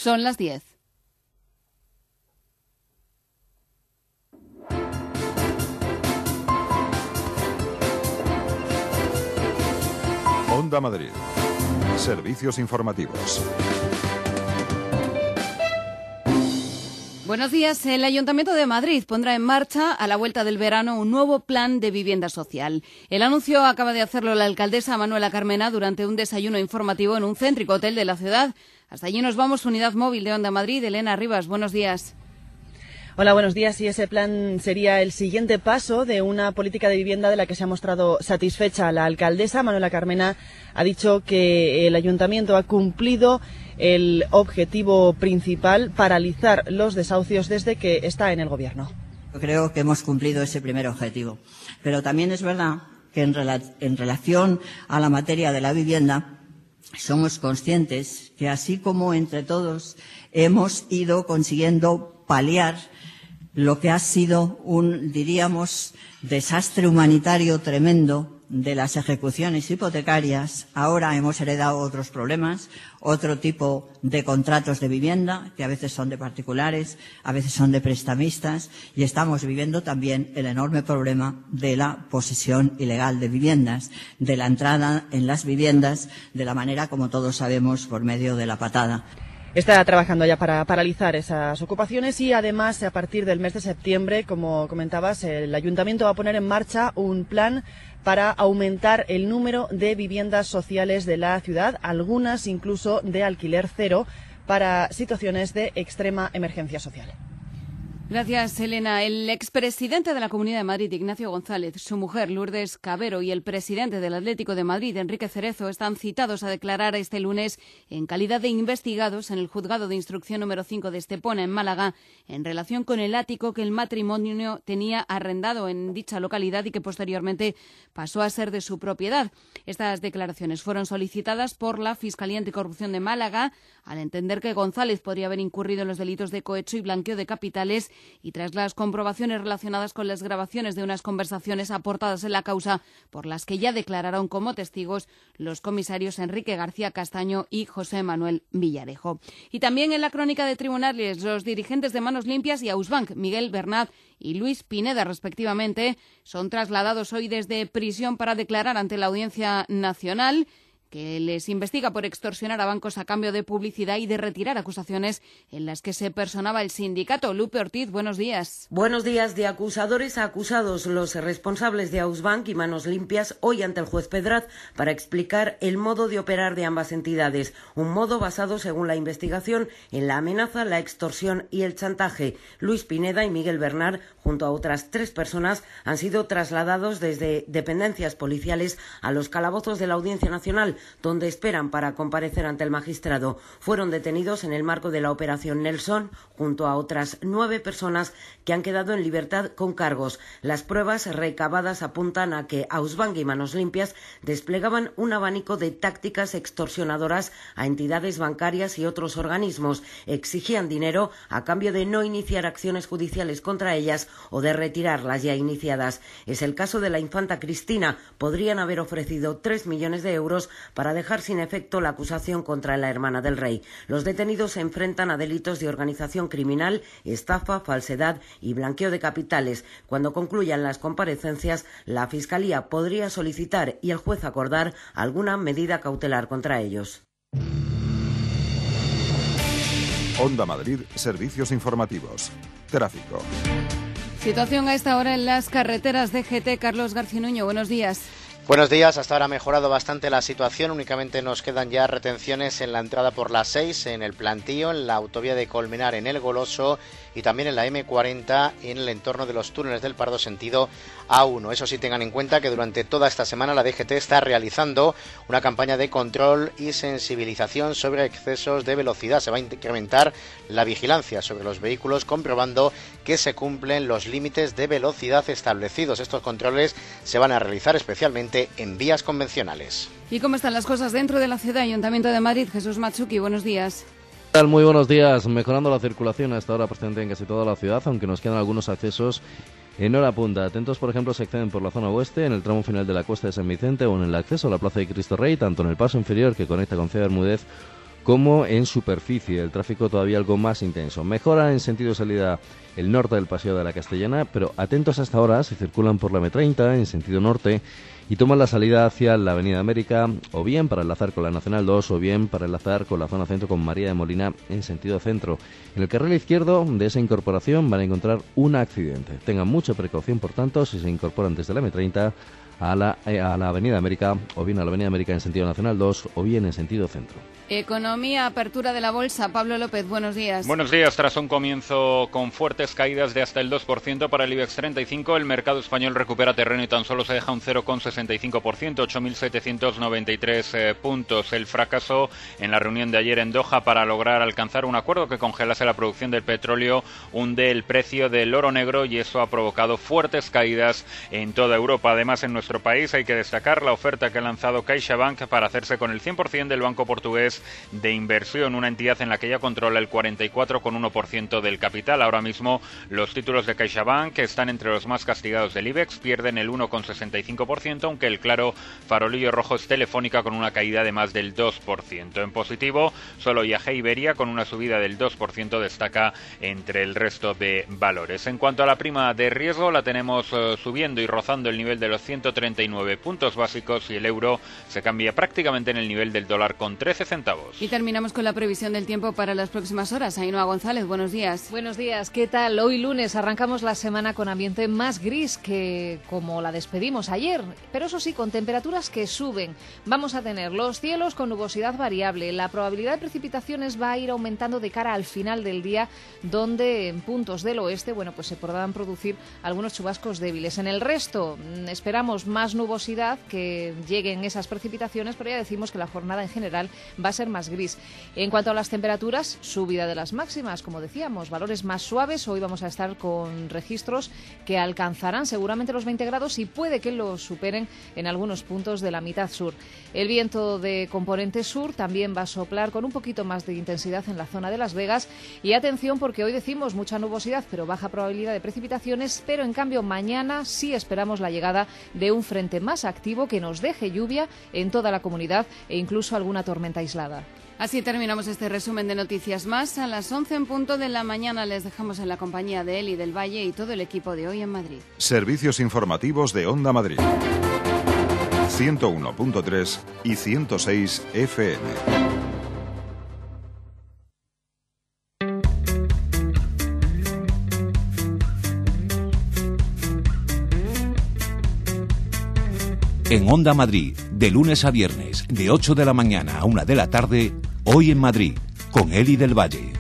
Son las 10. Onda Madrid. Servicios informativos. Buenos días. El Ayuntamiento de Madrid pondrá en marcha, a la vuelta del verano, un nuevo plan de vivienda social. El anuncio acaba de hacerlo la alcaldesa Manuela Carmena durante un desayuno informativo en un céntrico hotel de la ciudad. Hasta allí nos vamos, Unidad Móvil de Onda Madrid. Elena Rivas, buenos días. Hola, buenos días. Y ese plan sería el siguiente paso de una política de vivienda de la que se ha mostrado satisfecha la alcaldesa. Manuela Carmena ha dicho que el ayuntamiento ha cumplido el objetivo principal, paralizar los desahucios desde que está en el gobierno. Creo que hemos cumplido ese primer objetivo. Pero también es verdad que en relación a la materia de la vivienda, somos conscientes que así como entre todos hemos ido consiguiendo paliar lo que ha sido un, diríamos, desastre humanitario tremendo de las ejecuciones hipotecarias, ahora hemos heredado otros problemas, otro tipo de contratos de vivienda, que a veces son de particulares, a veces son de prestamistas, y estamos viviendo también el enorme problema de la posesión ilegal de viviendas, de la entrada en las viviendas de la manera como todos sabemos, por medio de la patada. Está trabajando ya para paralizar esas ocupaciones y además a partir del mes de septiembre, como comentabas, el ayuntamiento va a poner en marcha un plan para aumentar el número de viviendas sociales de la ciudad, algunas incluso de alquiler cero para situaciones de extrema emergencia social. Gracias, Elena. El expresidente de la Comunidad de Madrid, Ignacio González, su mujer, Lourdes Cabero, y el presidente del Atlético de Madrid, Enrique Cerezo, están citados a declarar este lunes en calidad de investigados en el Juzgado de Instrucción número 5 de Estepona, en Málaga, en relación con el ático que el matrimonio tenía arrendado en dicha localidad y que posteriormente pasó a ser de su propiedad. Estas declaraciones fueron solicitadas por la Fiscalía Anticorrupción de Málaga, al entender que González podría haber incurrido en los delitos de cohecho y blanqueo de capitales, y tras las comprobaciones relacionadas con las grabaciones de unas conversaciones aportadas en la causa, por las que ya declararon como testigos los comisarios Enrique García Castaño y José Manuel Villarejo. Y también en la crónica de tribunales, los dirigentes de Manos Limpias y Ausbank, Miguel Bernat y Luis Pineda, respectivamente, son trasladados hoy desde prisión para declarar ante la Audiencia Nacional, que les investiga por extorsionar a bancos a cambio de publicidad y de retirar acusaciones en las que se personaba el sindicato. Lupe Ortiz, buenos días. Buenos días. De acusadores a acusados, los responsables de Ausbank y Manos Limpias hoy ante el juez Pedraz para explicar el modo de operar de ambas entidades. Un modo basado, según la investigación, en la amenaza, la extorsión y el chantaje. Luis Pineda y Miguel Bernat, junto a otras 3 personas, han sido trasladados desde dependencias policiales a los calabozos de la Audiencia Nacional, donde esperan para comparecer ante el magistrado. Fueron detenidos en el marco de la Operación Nelson, junto a otras 9 personas que han quedado en libertad con cargos. Las pruebas recabadas apuntan a que Ausbank y Manos Limpias desplegaban un abanico de tácticas extorsionadoras a entidades bancarias y otros organismos. Exigían dinero a cambio de no iniciar acciones judiciales contra ellas o de retirar las ya iniciadas. Es el caso de la infanta Cristina. Podrían haber ofrecido 3 millones de euros para dejar sin efecto la acusación contra la hermana del rey. Los detenidos se enfrentan a delitos de organización criminal, estafa, falsedad y blanqueo de capitales. Cuando concluyan las comparecencias, la Fiscalía podría solicitar y el juez acordar alguna medida cautelar contra ellos. Onda Madrid, servicios informativos. Tráfico. Situación a esta hora en las carreteras de GT. Carlos García Nuño, buenos días. Buenos días, hasta ahora ha mejorado bastante la situación, únicamente nos quedan ya retenciones en la entrada por la 6, en el Plantío, en la autovía de Colmenar, en el Goloso y también en la M40 en el entorno de los túneles del Pardo sentido A1. Eso sí, tengan en cuenta que durante toda esta semana la DGT está realizando una campaña de control y sensibilización sobre excesos de velocidad. Se va a incrementar la vigilancia sobre los vehículos comprobando que se cumplen los límites de velocidad establecidos. Estos controles se van a realizar especialmente en vías convencionales. ¿Y cómo están las cosas dentro de la ciudad? Ayuntamiento de Madrid, Jesús Machuki, buenos días. ¿Qué tal? Muy buenos días. Mejorando la circulación hasta ahora presente en casi toda la ciudad, aunque nos quedan algunos accesos en hora punta. Atentos, por ejemplo, se acceden por la zona oeste, en el tramo final de la Cuesta de San Vicente o en el acceso a la Plaza de Cristo Rey, tanto en el paso inferior que conecta con Ciudad Bermúdez como en superficie. El tráfico todavía algo más intenso. Mejora en sentido salida el norte del Paseo de la Castellana, pero atentos hasta ahora si circulan por la M30 en sentido norte y toman la salida hacia la Avenida América, o bien para enlazar con la Nacional 2, o bien para enlazar con la zona centro con María de Molina en sentido centro. En el carril izquierdo de esa incorporación van a encontrar un accidente. Tengan mucha precaución, por tanto, si se incorporan desde la M30 a la Avenida América, o bien a la Avenida América en sentido Nacional 2, o bien en sentido centro. Economía, apertura de la bolsa. Pablo López, buenos días. Buenos días. Tras un comienzo con fuertes caídas de hasta el 2% para el IBEX 35, el mercado español recupera terreno y tan solo se deja un 0,65%, 8.793 puntos. El fracaso en la reunión de ayer en Doha para lograr alcanzar un acuerdo que congelase la producción del petróleo hunde el precio del oro negro y eso ha provocado fuertes caídas en toda Europa. Además, en nuestro país hay que destacar la oferta que ha lanzado CaixaBank para hacerse con el 100% del banco portugués de inversión, una entidad en la que ya controla el 44,1% del capital. Ahora mismo los títulos de CaixaBank están entre los más castigados del IBEX, pierden el 1,65%, aunque el claro farolillo rojo es Telefónica con una caída de más del 2%. En positivo, solo IAG Iberia con una subida del 2% destaca entre el resto de valores. En cuanto a la prima de riesgo, la tenemos subiendo y rozando el nivel de los 139 puntos básicos y el euro se cambia prácticamente en el nivel del dólar con 13 centavos. Y terminamos con la previsión del tiempo para las próximas horas. Ainhoa González, buenos días. Buenos días, ¿qué tal? Hoy lunes arrancamos la semana con ambiente más gris que como la despedimos ayer, pero eso sí, con temperaturas que suben. Vamos a tener los cielos con nubosidad variable. La probabilidad de precipitaciones va a ir aumentando de cara al final del día, donde en puntos del oeste, pues se podrán producir algunos chubascos débiles. En el resto esperamos más nubosidad, que lleguen esas precipitaciones, pero ya decimos que la jornada en general va a ser más gris. En cuanto a las temperaturas, subida de las máximas, como decíamos, valores más suaves. Hoy vamos a estar con registros que alcanzarán seguramente los 20 grados y puede que los superen en algunos puntos de la mitad sur. El viento de componente sur también va a soplar con un poquito más de intensidad en la zona de Las Vegas. Y atención, porque hoy decimos mucha nubosidad, pero baja probabilidad de precipitaciones, pero en cambio mañana sí esperamos la llegada de un frente más activo que nos deje lluvia en toda la comunidad e incluso alguna tormenta aislada. Así terminamos este resumen de noticias más. A las 11 en punto de la mañana les dejamos en la compañía de Eli del Valle y todo el equipo de Hoy en Madrid. Servicios informativos de Onda Madrid. 101.3 y 106 FM. En Onda Madrid, de lunes a viernes, de 8 de la mañana a 1 de la tarde, Hoy en Madrid, con Eli del Valle.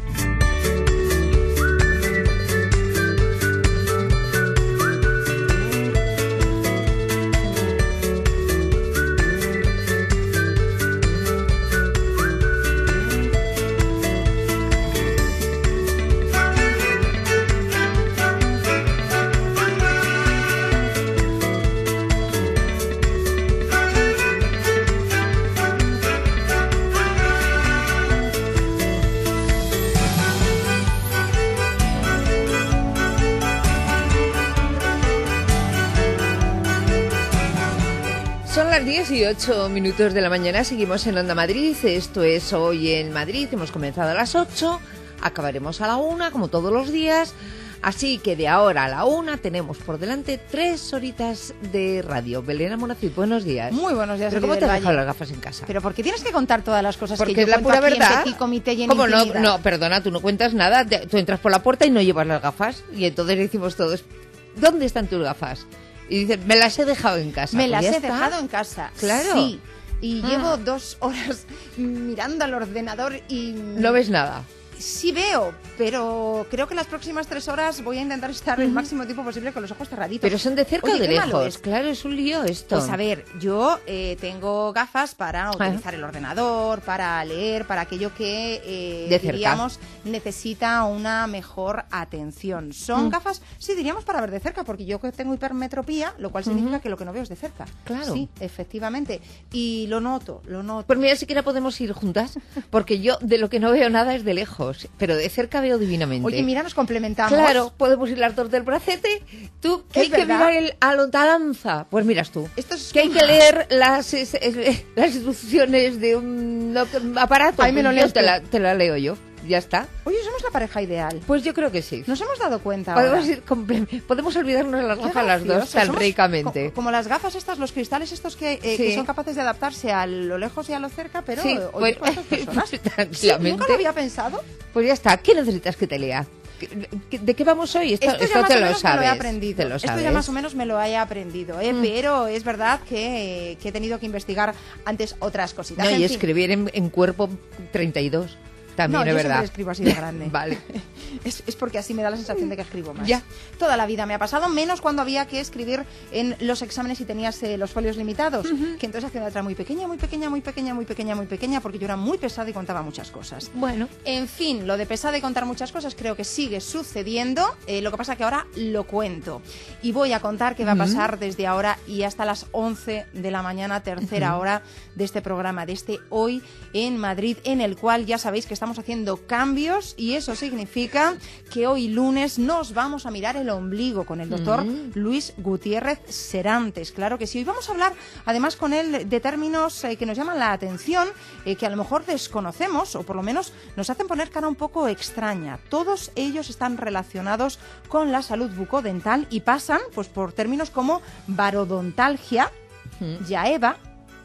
Son las 18 minutos de la mañana, seguimos en Onda Madrid, esto es Hoy en Madrid, hemos comenzado a las 8, acabaremos a la 1, como todos los días, así que de ahora a la 1 tenemos por delante 3 horitas de radio. Belén Amonacid, buenos días. Muy buenos días. ¿Pero cómo te has dejado las gafas en casa? Pero ¿por qué tienes que contar todas las cosas porque que yo es la cuento pura aquí verdad. en Petit Comité y en ¿Cómo no? Intimidad? No, perdona, tú no cuentas nada, tú entras por la puerta y no llevas las gafas, y entonces decimos todos, ¿dónde están tus gafas? Y dicen, me las he dejado en casa. Me Pues las ya he está. dejado en casa. Claro. Sí. Y llevo 2 horas mirando al ordenador y... No ves nada. Sí veo, pero creo que las próximas 3 horas voy a intentar estar el máximo tiempo posible con los ojos cerraditos. Pero son de cerca Oye, o de qué malo lejos. es. Claro, es un lío esto. Pues a ver, yo tengo gafas para utilizar el ordenador, para leer, para aquello que De cerca. diríamos necesita una mejor atención. Son gafas, sí, diríamos para ver de cerca, porque yo que tengo hipermetropía, lo cual significa que lo que no veo es de cerca. Claro. Sí, efectivamente. Y lo noto. Pues mira, siquiera podemos ir juntas, porque yo de lo que no veo nada es de lejos. lejos, pero de cerca veo divinamente. Oye, mira, nos complementamos. Claro, podemos ir las dos del bracete. Tú, que hay que mirar a lontananza. Pues miras tú. Esto es que hay que leer las instrucciones de un aparato. Ahí me lo lees te la leo yo. Ya está. Oye, somos la pareja ideal. Pues yo creo que sí. Nos hemos dado cuenta. Podemos olvidarnos de las gafas las dos tan ricamente. Como las gafas estas, los cristales estos que son capaces de adaptarse a lo lejos y a lo cerca, pero sí, oye, pues estas personas. Tranquilamente. ¿Nunca lo había pensado? Pues ya está. ¿Qué necesitas que te lea? ¿De qué vamos hoy? Esto te lo sabes. Me lo he aprendido. Esto ya más o menos me lo he aprendido, pero es verdad que he tenido que investigar antes otras cositas. No, y escribir en cuerpo 32. También es verdad. No, yo siempre escribo así de grande. Vale. Es porque así me da la sensación de que escribo más. Ya. Toda la vida me ha pasado, menos cuando había que escribir en los exámenes y tenías los folios limitados, que entonces hacía una letra muy pequeña, muy pequeña, muy pequeña, muy pequeña, muy pequeña, porque yo era muy pesada y contaba muchas cosas. Bueno. En fin, lo de pesada y contar muchas cosas creo que sigue sucediendo, lo que pasa que ahora lo cuento. Y voy a contar qué va a pasar desde ahora y hasta las 11 de la mañana, tercera hora de este programa, de este Hoy en Madrid, en el cual ya sabéis que estamos haciendo cambios y eso significa que hoy lunes nos vamos a mirar el ombligo con el doctor Luis Gutiérrez Serantes. Claro que sí. Hoy vamos a hablar además con él de términos que nos llaman la atención, que a lo mejor desconocemos o por lo menos nos hacen poner cara un poco extraña. Todos ellos están relacionados con la salud bucodental y pasan pues por términos como barodontalgia, yaeva,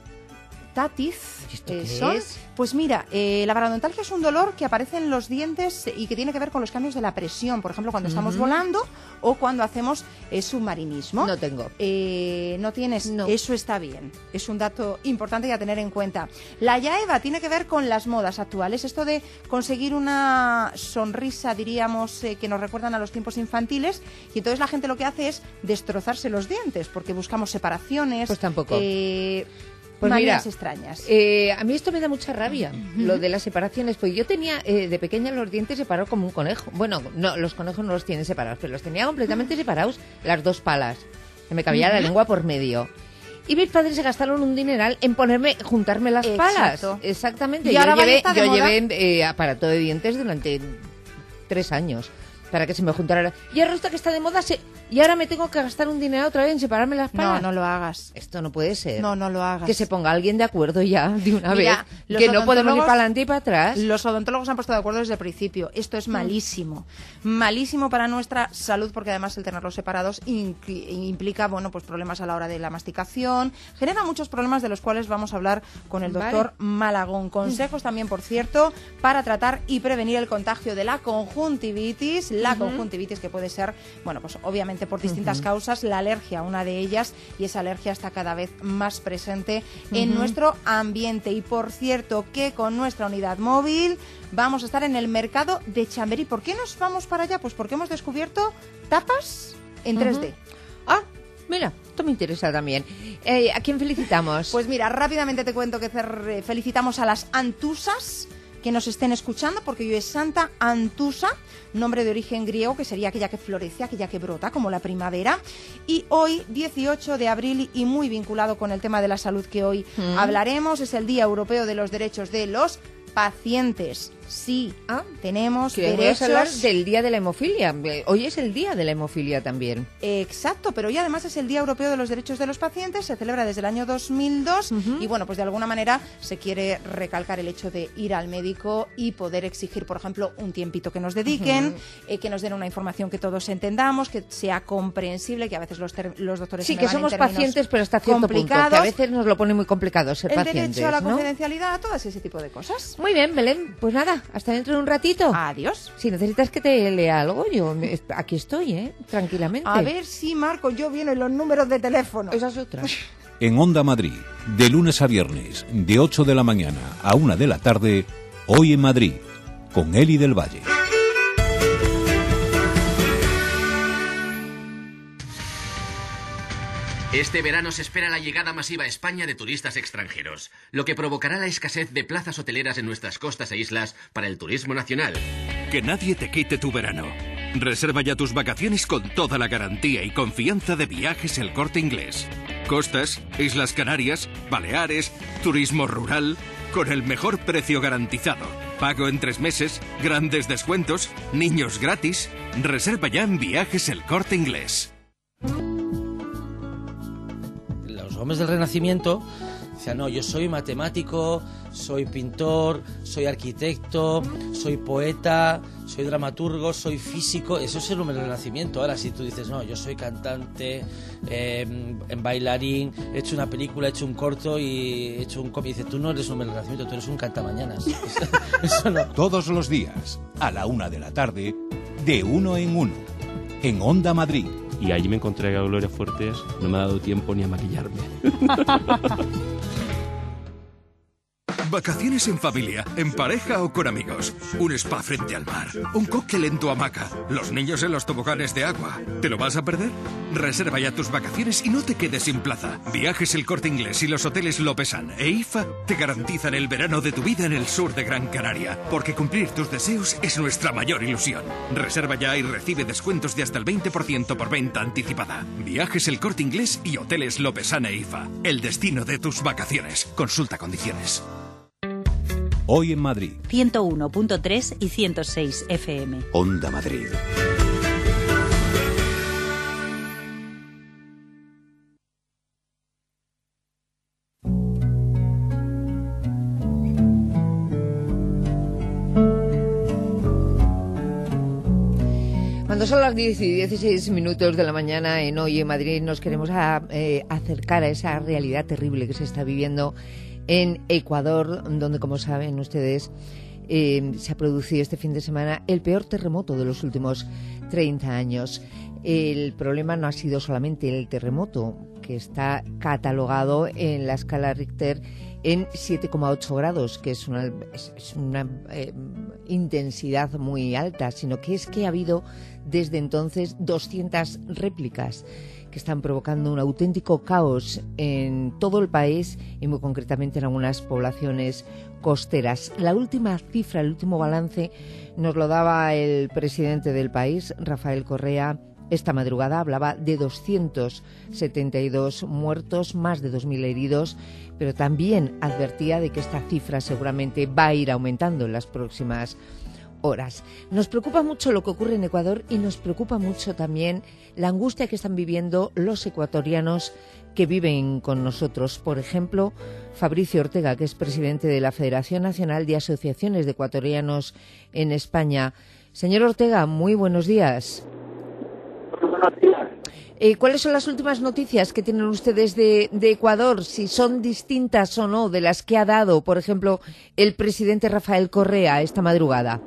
tatis. ¿Esto qué es? Pues mira, la parodontalgia es un dolor que aparece en los dientes y que tiene que ver con los cambios de la presión, por ejemplo, cuando estamos volando o cuando hacemos submarinismo. No tengo. ¿No tienes? No. Eso está bien. Es un dato importante y a tener en cuenta. La yaeva tiene que ver con las modas actuales, esto de conseguir una sonrisa, diríamos, que nos recuerdan a los tiempos infantiles, y entonces la gente lo que hace es destrozarse los dientes, porque buscamos separaciones. Pues tampoco. Pues manías extrañas. A mí esto me da mucha rabia, lo de las separaciones, pues yo tenía de pequeña los dientes separados como un conejo. Bueno, no, los conejos no los tienen separados, pero los tenía completamente separados, las dos palas. Que me cabía la lengua por medio. Y mis padres se gastaron un dineral en juntarme las palas. Exactamente. Y yo ahora llevé aparato de dientes durante 3 años. Para que se me juntara. Y ahora resulta que está de moda y ahora me tengo que gastar un dinero otra vez en separarme las palas. No lo hagas. Esto no puede ser. No lo hagas. Que se ponga alguien de acuerdo ya de una vez. Que no podemos ir para adelante y para atrás. Los odontólogos han puesto de acuerdo desde el principio. Esto es malísimo. Malísimo para nuestra salud, porque además el tenerlos separados implica, bueno, pues problemas a la hora de la masticación. Genera muchos problemas de los cuales vamos a hablar con el doctor Malagón. Consejos también, por cierto, para tratar y prevenir el contagio de la conjuntivitis. La conjuntivitis, que puede ser, bueno, pues obviamente por distintas causas, la alergia, una de ellas, y esa alergia está cada vez más presente en nuestro ambiente. Y por cierto, que con nuestra unidad móvil vamos a estar en el mercado de Chamberí. ¿Por qué nos vamos para allá? Pues porque hemos descubierto tapas en 3D. Ah, mira, esto me interesa también. ¿A quién felicitamos? Pues mira, rápidamente te cuento que felicitamos a las Antusas que nos estén escuchando, porque hoy es Santa Antusa, nombre de origen griego, que sería aquella que florece, aquella que brota, como la primavera. Y hoy, 18 de abril, y muy vinculado con el tema de la salud que hoy hablaremos, es el Día Europeo de los Derechos de los Pacientes. Sí, tenemos derechos. Vamos a hablar del Día de la Hemofilia. Hoy es el Día de la Hemofilia también. Exacto, pero hoy además es el Día Europeo de los Derechos de los Pacientes. Se celebra desde el año 2002 y bueno, pues de alguna manera se quiere recalcar el hecho de ir al médico y poder exigir, por ejemplo, un tiempito que nos dediquen, que nos den una información que todos entendamos, que sea comprensible, que a veces los doctores sí, que somos pacientes, pero hasta cierto punto, que a veces nos lo pone muy complicado ser pacientes. El derecho a la confidencialidad, todas ese tipo de cosas. Muy bien, Belén, pues nada. Hasta dentro de un ratito. Adiós. Si necesitas que te lea algo, yo aquí estoy, tranquilamente. A ver si marco yo bien en los números de teléfono. Esa es otra. En Onda Madrid, de lunes a viernes, de 8 de la mañana a 1 de la tarde, Hoy en Madrid, con Eli del Valle. Este verano se espera la llegada masiva a España de turistas extranjeros, lo que provocará la escasez de plazas hoteleras en nuestras costas e islas para el turismo nacional. Que nadie te quite tu verano. Reserva ya tus vacaciones con toda la garantía y confianza de Viajes El Corte Inglés. Costas, Islas Canarias, Baleares, turismo rural, con el mejor precio garantizado. Pago en 3 meses, grandes descuentos, niños gratis. Reserva ya en Viajes El Corte Inglés. Los hombres del Renacimiento decían, no, yo soy matemático, soy pintor, soy arquitecto, soy poeta, soy dramaturgo, soy físico. Eso es el hombre del Renacimiento. Ahora, si tú dices, no, yo soy cantante, bailarín, he hecho una película, he hecho un corto y he hecho un cómic, dices, tú no eres un hombre del Renacimiento, tú eres un cantamañanas. Eso no. Todos los días, a la 1 de la tarde, de Uno en Uno, en Onda Madrid. Y allí me encontré a Gloria Fuertes, no me ha dado tiempo ni a maquillarme. Vacaciones en familia, en pareja o con amigos. Un spa frente al mar, un cóctel en tu hamaca, los niños en los toboganes de agua. ¿Te lo vas a perder? Reserva ya tus vacaciones y no te quedes sin plaza. Viajes El Corte Inglés y los hoteles Lopesan e IFA te garantizan el verano de tu vida en el sur de Gran Canaria, porque cumplir tus deseos es nuestra mayor ilusión. Reserva ya y recibe descuentos de hasta el 20% por venta anticipada. Viajes El Corte Inglés y hoteles Lopesan e IFA. El destino de tus vacaciones. Consulta condiciones. Hoy en Madrid. 101.3 y 106 FM. Onda Madrid. Cuando son las 10 y 16 minutos de la mañana en Hoy en Madrid, nos queremos acercar a esa realidad terrible que se está viviendo en Ecuador, donde, como saben ustedes, se ha producido este fin de semana el peor terremoto de los últimos 30 años. El problema no ha sido solamente el terremoto, que está catalogado en la escala Richter en 7,8 grados, que es una intensidad muy alta, sino que es que ha habido desde entonces 200 réplicas que están provocando un auténtico caos en todo el país y muy concretamente en algunas poblaciones costeras. La última cifra, el último balance, nos lo daba el presidente del país, Rafael Correa. Esta madrugada hablaba de 272 muertos, más de 2.000 heridos, pero también advertía de que esta cifra seguramente va a ir aumentando en las próximas horas. Nos preocupa mucho lo que ocurre en Ecuador y nos preocupa mucho también la angustia que están viviendo los ecuatorianos que viven con nosotros. Por ejemplo, Fabricio Ortega, que es presidente de la Federación Nacional de Asociaciones de Ecuatorianos en España. Señor Ortega, muy buenos días. Buenos días. ¿Cuáles son las últimas noticias que tienen ustedes de Ecuador? Si son distintas o no de las que ha dado, por ejemplo, el presidente Rafael Correa esta madrugada.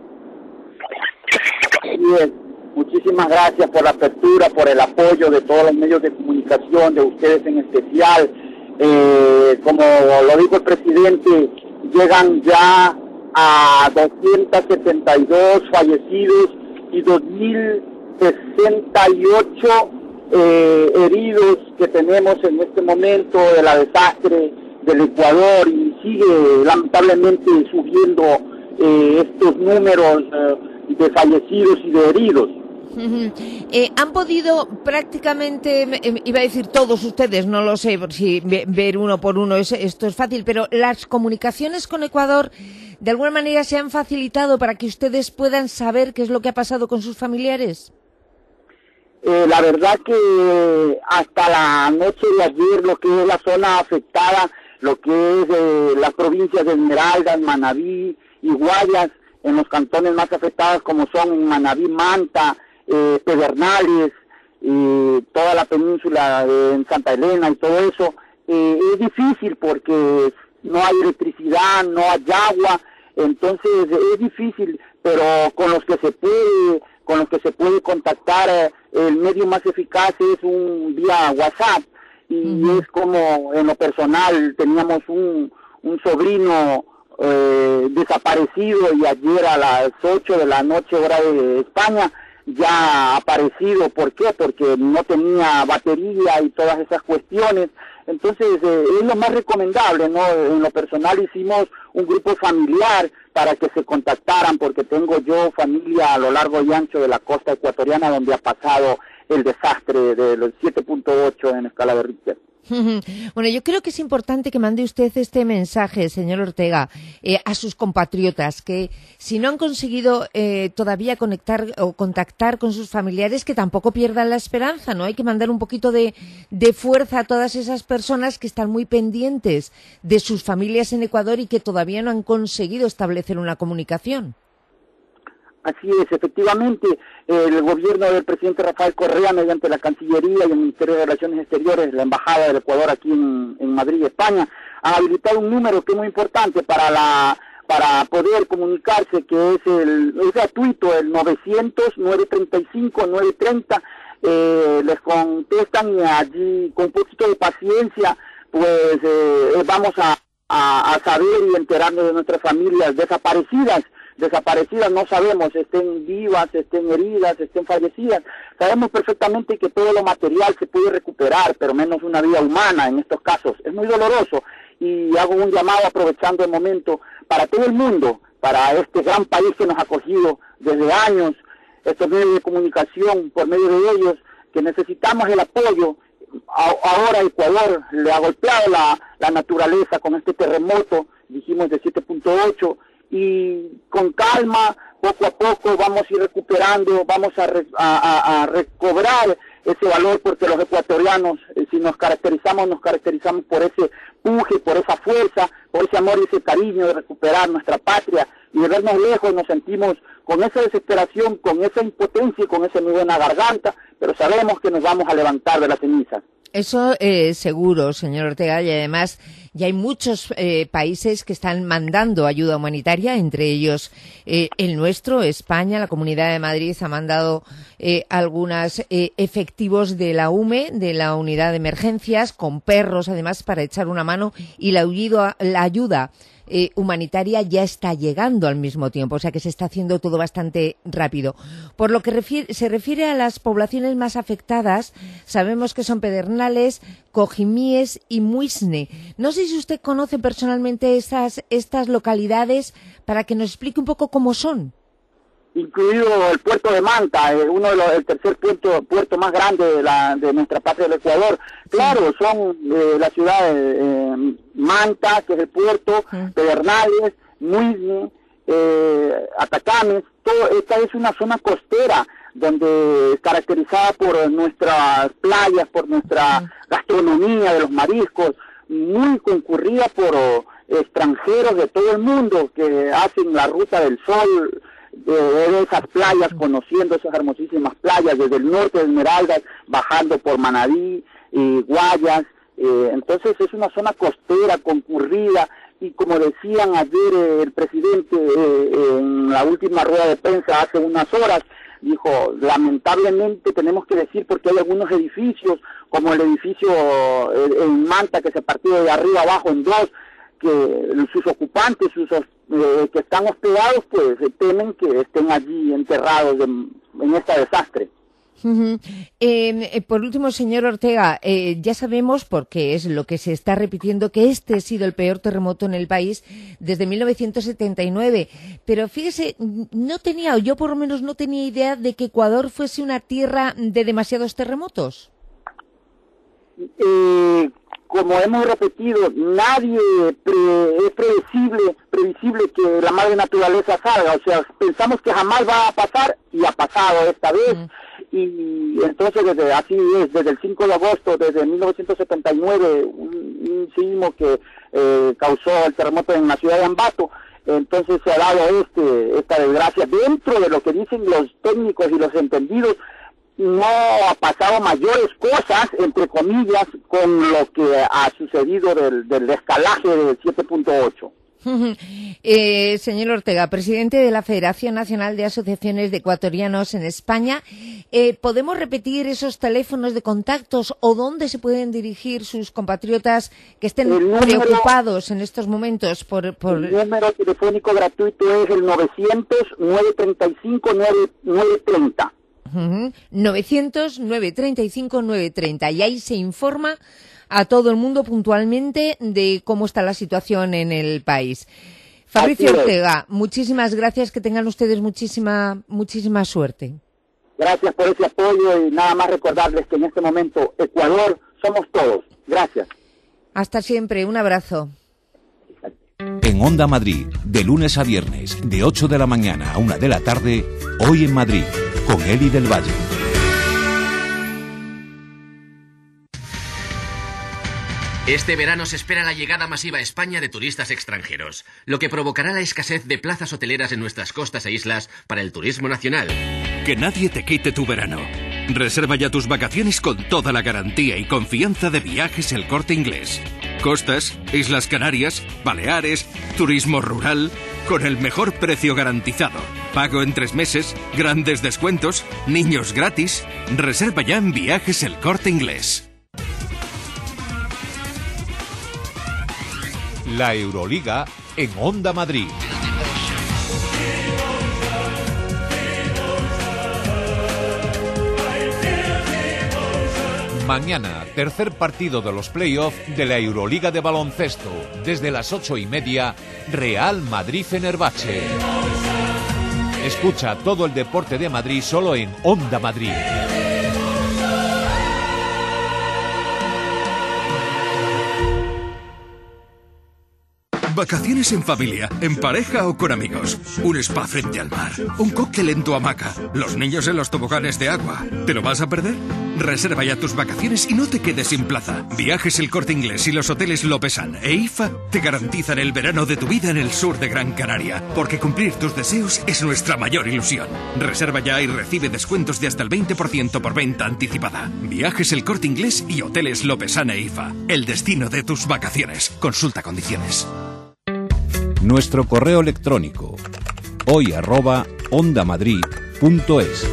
Bien, muchísimas gracias por la apertura, por el apoyo de todos los medios de comunicación, de ustedes en especial. Como lo dijo el presidente, llegan ya a 272 fallecidos y 2.068 heridos que tenemos en este momento de la desastre del Ecuador, y sigue lamentablemente subiendo estos números de fallecidos y de heridos. Han podido prácticamente, iba a decir todos ustedes, no lo sé, si ver uno por uno esto es fácil, pero las comunicaciones con Ecuador de alguna manera se han facilitado para que ustedes puedan saber qué es lo que ha pasado con sus familiares. La verdad que hasta la noche de ayer, lo que es la zona afectada, lo que es las provincias de Esmeraldas, Manabí y Guayas, en los cantones más afectados como son Manabí, Manta, Pedernales, toda la península en Santa Elena y todo eso, es difícil porque no hay electricidad, no hay agua, entonces es difícil, pero con los que se puede contactar, el medio más eficaz es vía WhatsApp, y es como en lo personal teníamos un sobrino desaparecido, y ayer a las 8 de la noche hora de España ya aparecido. ¿Por qué? Porque no tenía batería y todas esas cuestiones. Entonces es lo más recomendable, ¿no? En lo personal hicimos un grupo familiar para que se contactaran, porque tengo yo familia a lo largo y ancho de la costa ecuatoriana donde ha pasado el desastre de los 7.8 en escala de Richter. Bueno, yo creo que es importante que mande usted este mensaje, señor Ortega, a sus compatriotas, que si no han conseguido todavía conectar o contactar con sus familiares, que tampoco pierdan la esperanza, ¿no? Hay que mandar un poquito de fuerza a todas esas personas que están muy pendientes de sus familias en Ecuador y que todavía no han conseguido establecer una comunicación. Así es, efectivamente, el gobierno del presidente Rafael Correa, mediante la Cancillería y el Ministerio de Relaciones Exteriores, la Embajada del Ecuador aquí en Madrid, España, ha habilitado un número que es muy importante para poder comunicarse, que es gratuito, el 900-935-930, les contestan y allí, con un poquito de paciencia, pues vamos a saber y enterarnos de nuestras familias desaparecidas, no sabemos, estén vivas, estén heridas, estén fallecidas. Sabemos perfectamente que todo lo material se puede recuperar, pero menos una vida humana en estos casos. Es muy doloroso y hago un llamado aprovechando el momento para todo el mundo, para este gran país que nos ha acogido desde años, estos medios de comunicación, por medio de ellos, que necesitamos el apoyo. Ahora Ecuador le ha golpeado la naturaleza con este terremoto, dijimos de 7.8, y con calma, poco a poco vamos a ir recuperando, vamos a recobrar ese valor, porque los ecuatorianos, si nos caracterizamos por ese puje, por esa fuerza, por ese amor y ese cariño de recuperar nuestra patria, y de vernos lejos nos sentimos con esa desesperación, con esa impotencia y con ese nudo en la garganta, pero sabemos que nos vamos a levantar de las cenizas. Eso seguro, señor Ortega, y además ya hay muchos países que están mandando ayuda humanitaria, entre ellos el nuestro, España. La Comunidad de Madrid ha mandado algunos efectivos de la UME, de la Unidad de Emergencias, con perros además para echar una mano, y la ayuda humanitaria ya está llegando al mismo tiempo, o sea que se está haciendo todo bastante rápido. Por lo que se refiere a las poblaciones más afectadas, sabemos que son Pedernales, Cojimíes y Muisne. No sé si usted conoce personalmente estas localidades, para que nos explique un poco cómo son. Incluido el puerto de Manta, el tercer puerto más grande de nuestra patria del Ecuador. Claro, son la ciudad de Manta, que es el puerto, Pedernales, Muisne, Atacames. Esta es una zona costera, donde caracterizada por nuestras playas, por nuestra gastronomía de los mariscos, muy concurrida por extranjeros de todo el mundo que hacen la ruta del sol, de esas playas, conociendo esas hermosísimas playas desde el norte de Esmeraldas, bajando por Manabí y Guayas. Entonces es una zona costera concurrida, y como decían ayer el presidente en la última rueda de prensa hace unas horas, dijo, lamentablemente tenemos que decir, porque hay algunos edificios, como el edificio en Manta, que se partió de arriba abajo en dos, que sus ocupantes, que están hospedados, pues temen que estén allí enterrados en este desastre. Por último, señor Ortega, ya sabemos, porque es lo que se está repitiendo, que este ha sido el peor terremoto en el país desde 1979, pero fíjese, yo por lo menos no tenía idea de que Ecuador fuese una tierra de demasiados terremotos. Como hemos repetido, nadie es previsible que la madre naturaleza salga, o sea, pensamos que jamás va a pasar, y ha pasado esta vez. Y entonces desde el 5 de agosto, desde 1979, un sismo que causó el terremoto en la ciudad de Ambato, entonces se ha dado esta desgracia. Dentro de lo que dicen los técnicos y los entendidos, no ha pasado mayores cosas, entre comillas, con lo que ha sucedido del escalaje del 7.8. Señor Ortega, presidente de la Federación Nacional de Asociaciones de Ecuatorianos en España, ¿podemos repetir esos teléfonos de contactos o dónde se pueden dirigir sus compatriotas que estén preocupados en estos momentos por... El número telefónico gratuito es el 900-935-930. 900-935-930, y ahí se informa a todo el mundo puntualmente de cómo está la situación en el país. Fabricio Ortega, muchísimas gracias, que tengan ustedes muchísima suerte. Gracias por ese apoyo, y nada más recordarles que en este momento Ecuador somos todos. Gracias. Hasta siempre, un abrazo. En Onda Madrid, de lunes a viernes, de 8 de la mañana a 1 de la tarde, Hoy en Madrid, con Eli del Valle. Este verano se espera la llegada masiva a España de turistas extranjeros, lo que provocará la escasez de plazas hoteleras en nuestras costas e islas para el turismo nacional. Que nadie te quite tu verano. Reserva ya tus vacaciones con toda la garantía y confianza de Viajes El Corte Inglés. Costas, Islas Canarias, Baleares, turismo rural, con el mejor precio garantizado. Pago en 3 meses, grandes descuentos, niños gratis. Reserva ya en Viajes El Corte Inglés. La Euroliga en Onda Madrid. Mañana, tercer partido de los playoffs de la Euroliga de baloncesto. Desde las 8:30, Real Madrid-Fenerbahce. Escucha todo el deporte de Madrid solo en Onda Madrid. Vacaciones en familia, en pareja o con amigos. Un spa frente al mar. Un cóctel en tu hamaca. Los niños en los toboganes de agua. ¿Te lo vas a perder? Reserva ya tus vacaciones y no te quedes sin plaza. Viajes El Corte Inglés y los hoteles Lopesan e IFA te garantizan el verano de tu vida en el sur de Gran Canaria. Porque cumplir tus deseos es nuestra mayor ilusión. Reserva ya y recibe descuentos de hasta el 20% por venta anticipada. Viajes El Corte Inglés y hoteles Lopesan e IFA. El destino de tus vacaciones. Consulta condiciones. Nuestro correo electrónico hoy@ondamadrid.es.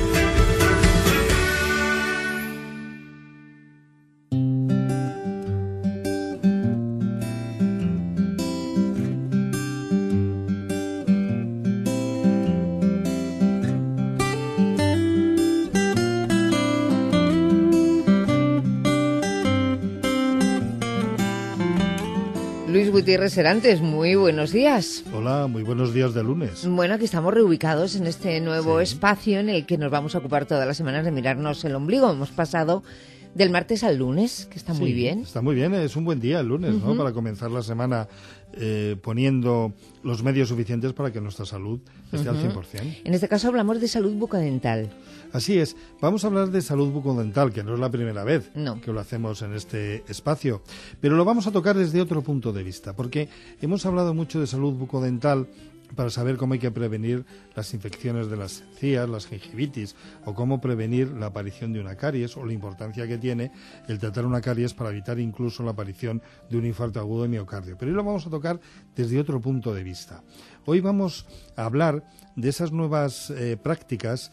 Luis Gutiérrez Serantes, muy buenos días. Hola, muy buenos días de lunes. Bueno, aquí estamos reubicados en este nuevo espacio en el que nos vamos a ocupar todas las semanas de mirarnos el ombligo. Hemos pasado del martes al lunes, que está muy bien. Está muy bien, es un buen día el lunes, ¿no? Para comenzar la semana poniendo los medios suficientes para que nuestra salud esté al 100%. En este caso hablamos de salud bucodental. Así es, vamos a hablar de salud bucodental, que no es la primera vez que lo hacemos en este espacio, pero lo vamos a tocar desde otro punto de vista, porque hemos hablado mucho de salud bucodental para saber cómo hay que prevenir las infecciones de las encías, las gingivitis, o cómo prevenir la aparición de una caries, o la importancia que tiene el tratar una caries para evitar incluso la aparición de un infarto agudo de miocardio. Pero hoy lo vamos a tocar desde otro punto de vista. Hoy vamos a hablar de esas nuevas prácticas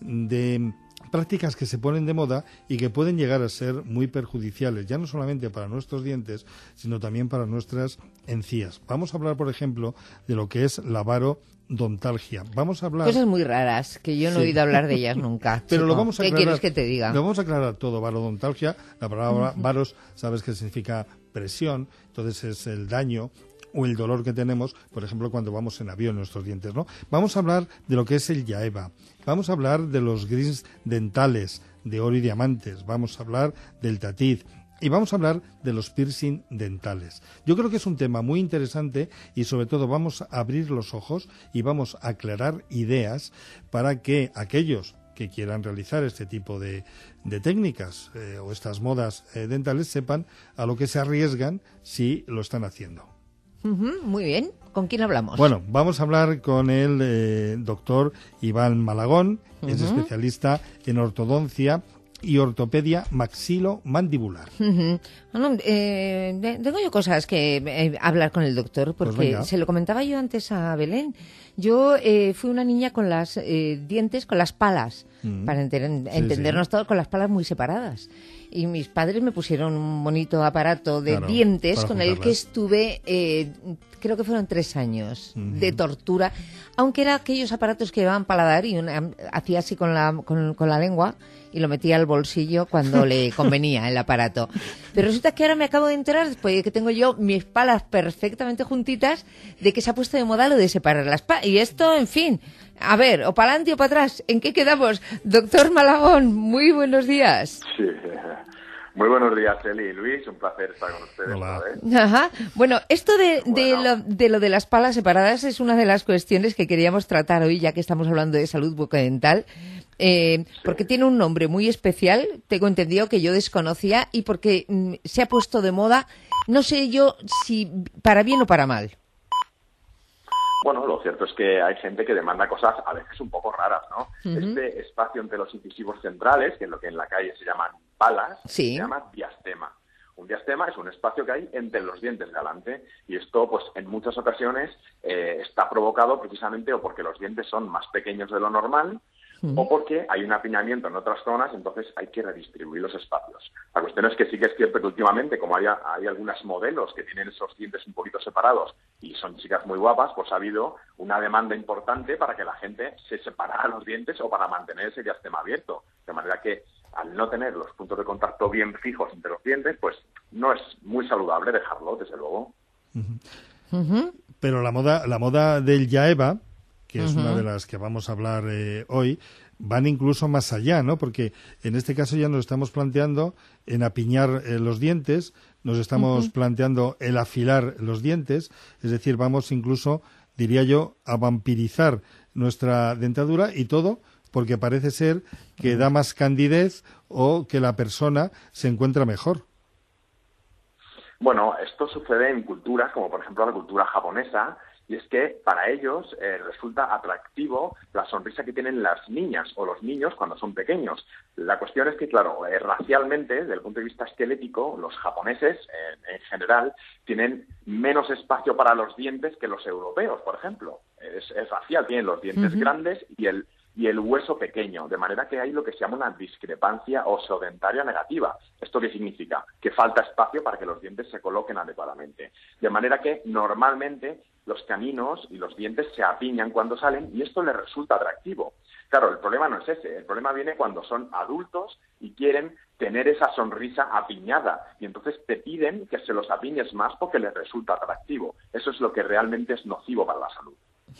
que se ponen de moda y que pueden llegar a ser muy perjudiciales, ya no solamente para nuestros dientes, sino también para nuestras encías. Vamos a hablar, por ejemplo, de lo que es la varodontalgia. Vamos a hablar... Cosas muy raras, que yo no he oído hablar de ellas nunca. Pero lo vamos a aclarar. ¿Qué quieres que te diga? Lo vamos a aclarar todo. Varodontalgia, la palabra varos, sabes que significa presión, entonces es el daño o el dolor que tenemos, por ejemplo, cuando vamos en avión, nuestros dientes, ¿no? Vamos a hablar de lo que es el Yaeva, vamos a hablar de los gris dentales, de oro y diamantes, vamos a hablar del tatiz y vamos a hablar de los piercing dentales. Yo creo que es un tema muy interesante y sobre todo vamos a abrir los ojos y vamos a aclarar ideas para que aquellos que quieran realizar este tipo de técnicas o estas modas dentales sepan a lo que se arriesgan si lo están haciendo. Muy bien. ¿Con quién hablamos? Bueno, vamos a hablar con el doctor Iván Malagón, es especialista en ortodoncia y ortopedia maxilo-mandibular. Bueno, tengo yo cosas que hablar con el doctor, porque se lo comentaba yo antes a Belén. Yo fui una niña con las dientes, con las palas, para entendernos todos, con las palas muy separadas. Y mis padres me pusieron un bonito aparato de dientes con el que estuve, creo que fueron 3 años de tortura, aunque eran aquellos aparatos que llevaban paladar y hacía así con la lengua y lo metía al bolsillo cuando le convenía el aparato. Pero resulta que ahora me acabo de enterar, después de que tengo yo mis palas perfectamente juntitas, de que se ha puesto de moda lo de separar las palas. Y esto, en fin, a ver, o para adelante o para atrás, ¿en qué quedamos? Doctor Malagón, muy buenos días. Sí, Muy buenos días, Eli y Luis. Un placer estar con ustedes. Hola. Ajá. Bueno, esto de lo de las palas separadas es una de las cuestiones que queríamos tratar hoy, ya que estamos hablando de salud bucodental, porque tiene un nombre muy especial, tengo entendido que yo desconocía, y porque se ha puesto de moda, no sé yo si para bien o para mal. Bueno, lo cierto es que hay gente que demanda cosas a veces un poco raras, ¿no? Uh-huh. Este espacio entre los incisivos centrales, que es lo que en la calle se llaman palas, se llama diastema. Un diastema es un espacio que hay entre los dientes de delante, y esto, pues, en muchas ocasiones está provocado precisamente o porque los dientes son más pequeños de lo normal, o porque hay un apiñamiento en otras zonas, entonces hay que redistribuir los espacios. La cuestión es que sí que es cierto que últimamente, como hay algunas modelos que tienen esos dientes un poquito separados y son chicas muy guapas, pues ha habido una demanda importante para que la gente se separara los dientes o para mantener ese diastema abierto. De manera que, al no tener los puntos de contacto bien fijos entre los dientes, pues no es muy saludable dejarlo, desde luego. Pero la moda del Yaeva, que es una de las que vamos a hablar hoy, van incluso más allá, ¿no? Porque en este caso ya nos estamos planteando en apiñar los dientes, nos estamos planteando el afilar los dientes, es decir, vamos incluso, diría yo, a vampirizar nuestra dentadura, y todo porque parece ser que da más candidez o que la persona se encuentra mejor. Bueno, esto sucede en culturas como, por ejemplo, la cultura japonesa, y es que para ellos resulta atractivo la sonrisa que tienen las niñas o los niños cuando son pequeños. La cuestión es que, claro, racialmente, desde el punto de vista esquelético, los japoneses, en general, tienen menos espacio para los dientes que los europeos, por ejemplo. Es racial, tienen los dientes grandes y el hueso pequeño, de manera que hay lo que se llama una discrepancia oseodentaria negativa. ¿Esto qué significa? Que falta espacio para que los dientes se coloquen adecuadamente. De manera que, normalmente, los caninos y los dientes se apiñan cuando salen, y esto les resulta atractivo. Claro, el problema no es ese. El problema viene cuando son adultos y quieren tener esa sonrisa apiñada, y entonces te piden que se los apiñes más porque les resulta atractivo. Eso es lo que realmente es nocivo para la salud.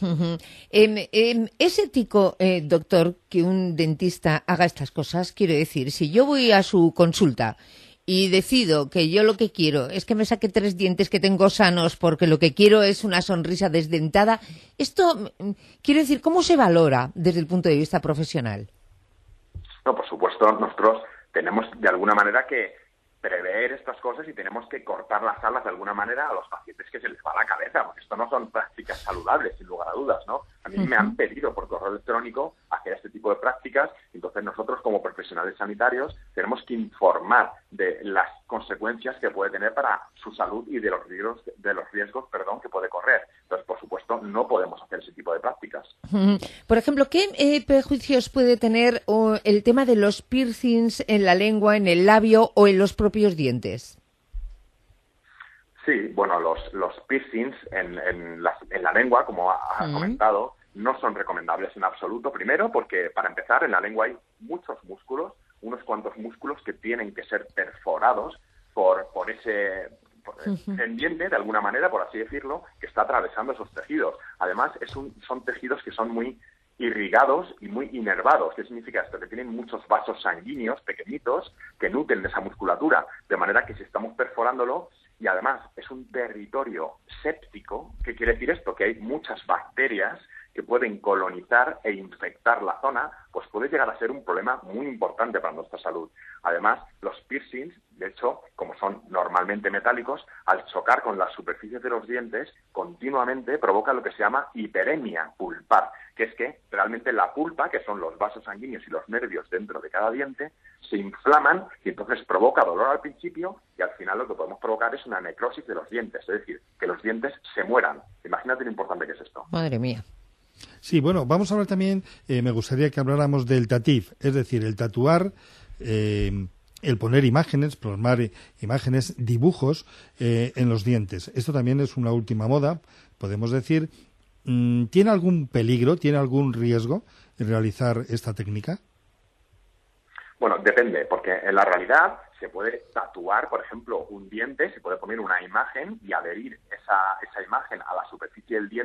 ¿Es ético, doctor, que un dentista haga estas cosas? Quiero decir, si yo voy a su consulta y decido que yo lo que quiero es que me saque 3 dientes que tengo sanos porque lo que quiero es una sonrisa desdentada, esto, quiero decir, ¿cómo se valora desde el punto de vista profesional? No, por supuesto, nosotros tenemos de alguna manera que prever estas cosas y tenemos que cortar las alas de alguna manera a los pacientes que se les va la cabeza, porque esto no son prácticas saludables, sin lugar a dudas, ¿no? A mí me han pedido por correo electrónico hacer este tipo de prácticas, y entonces nosotros, como profesionales sanitarios, tenemos que informar de las consecuencias que puede tener para su salud y de los riesgos que puede correr. Entonces, por supuesto, no podemos hacer ese tipo de prácticas. Por ejemplo, ¿qué prejuicios puede tener el tema de los piercings en la lengua, en el labio o en los propios dientes? Sí, bueno, los piercings en la lengua, como ha comentado, no son recomendables en absoluto. Primero, porque para empezar, en la lengua hay muchos músculos, unos cuantos músculos que tienen que ser perforados por ese diente, de alguna manera, por así decirlo, que está atravesando esos tejidos. Además, son tejidos que son muy irrigados y muy inervados. ¿Qué significa esto? Que tienen muchos vasos sanguíneos pequeñitos que nutren de esa musculatura, de manera que si estamos perforándolo, y además es un territorio séptico, ¿qué quiere decir esto? Que hay muchas bacterias que pueden colonizar e infectar la zona, pues puede llegar a ser un problema muy importante para nuestra salud. Además, los piercings, de hecho, como son normalmente metálicos, al chocar con las superficies de los dientes, continuamente provoca lo que se llama hiperemia pulpar, que es que realmente la pulpa, que son los vasos sanguíneos y los nervios dentro de cada diente, se inflaman y entonces provoca dolor al principio, y al final lo que podemos provocar es una necrosis de los dientes, es decir, que los dientes se mueran. Imagínate lo importante que es esto. Madre mía. Sí, bueno, vamos a hablar también, me gustaría que habláramos del tatif, es decir, el tatuar, el poner imágenes, plasmar imágenes, dibujos en los dientes. Esto también es una última moda, podemos decir. ¿Tiene algún peligro, tiene algún riesgo en realizar esta técnica? Bueno, depende, porque en la realidad se puede tatuar, por ejemplo, un diente, se puede poner una imagen y adherir esa imagen a la superficie del diente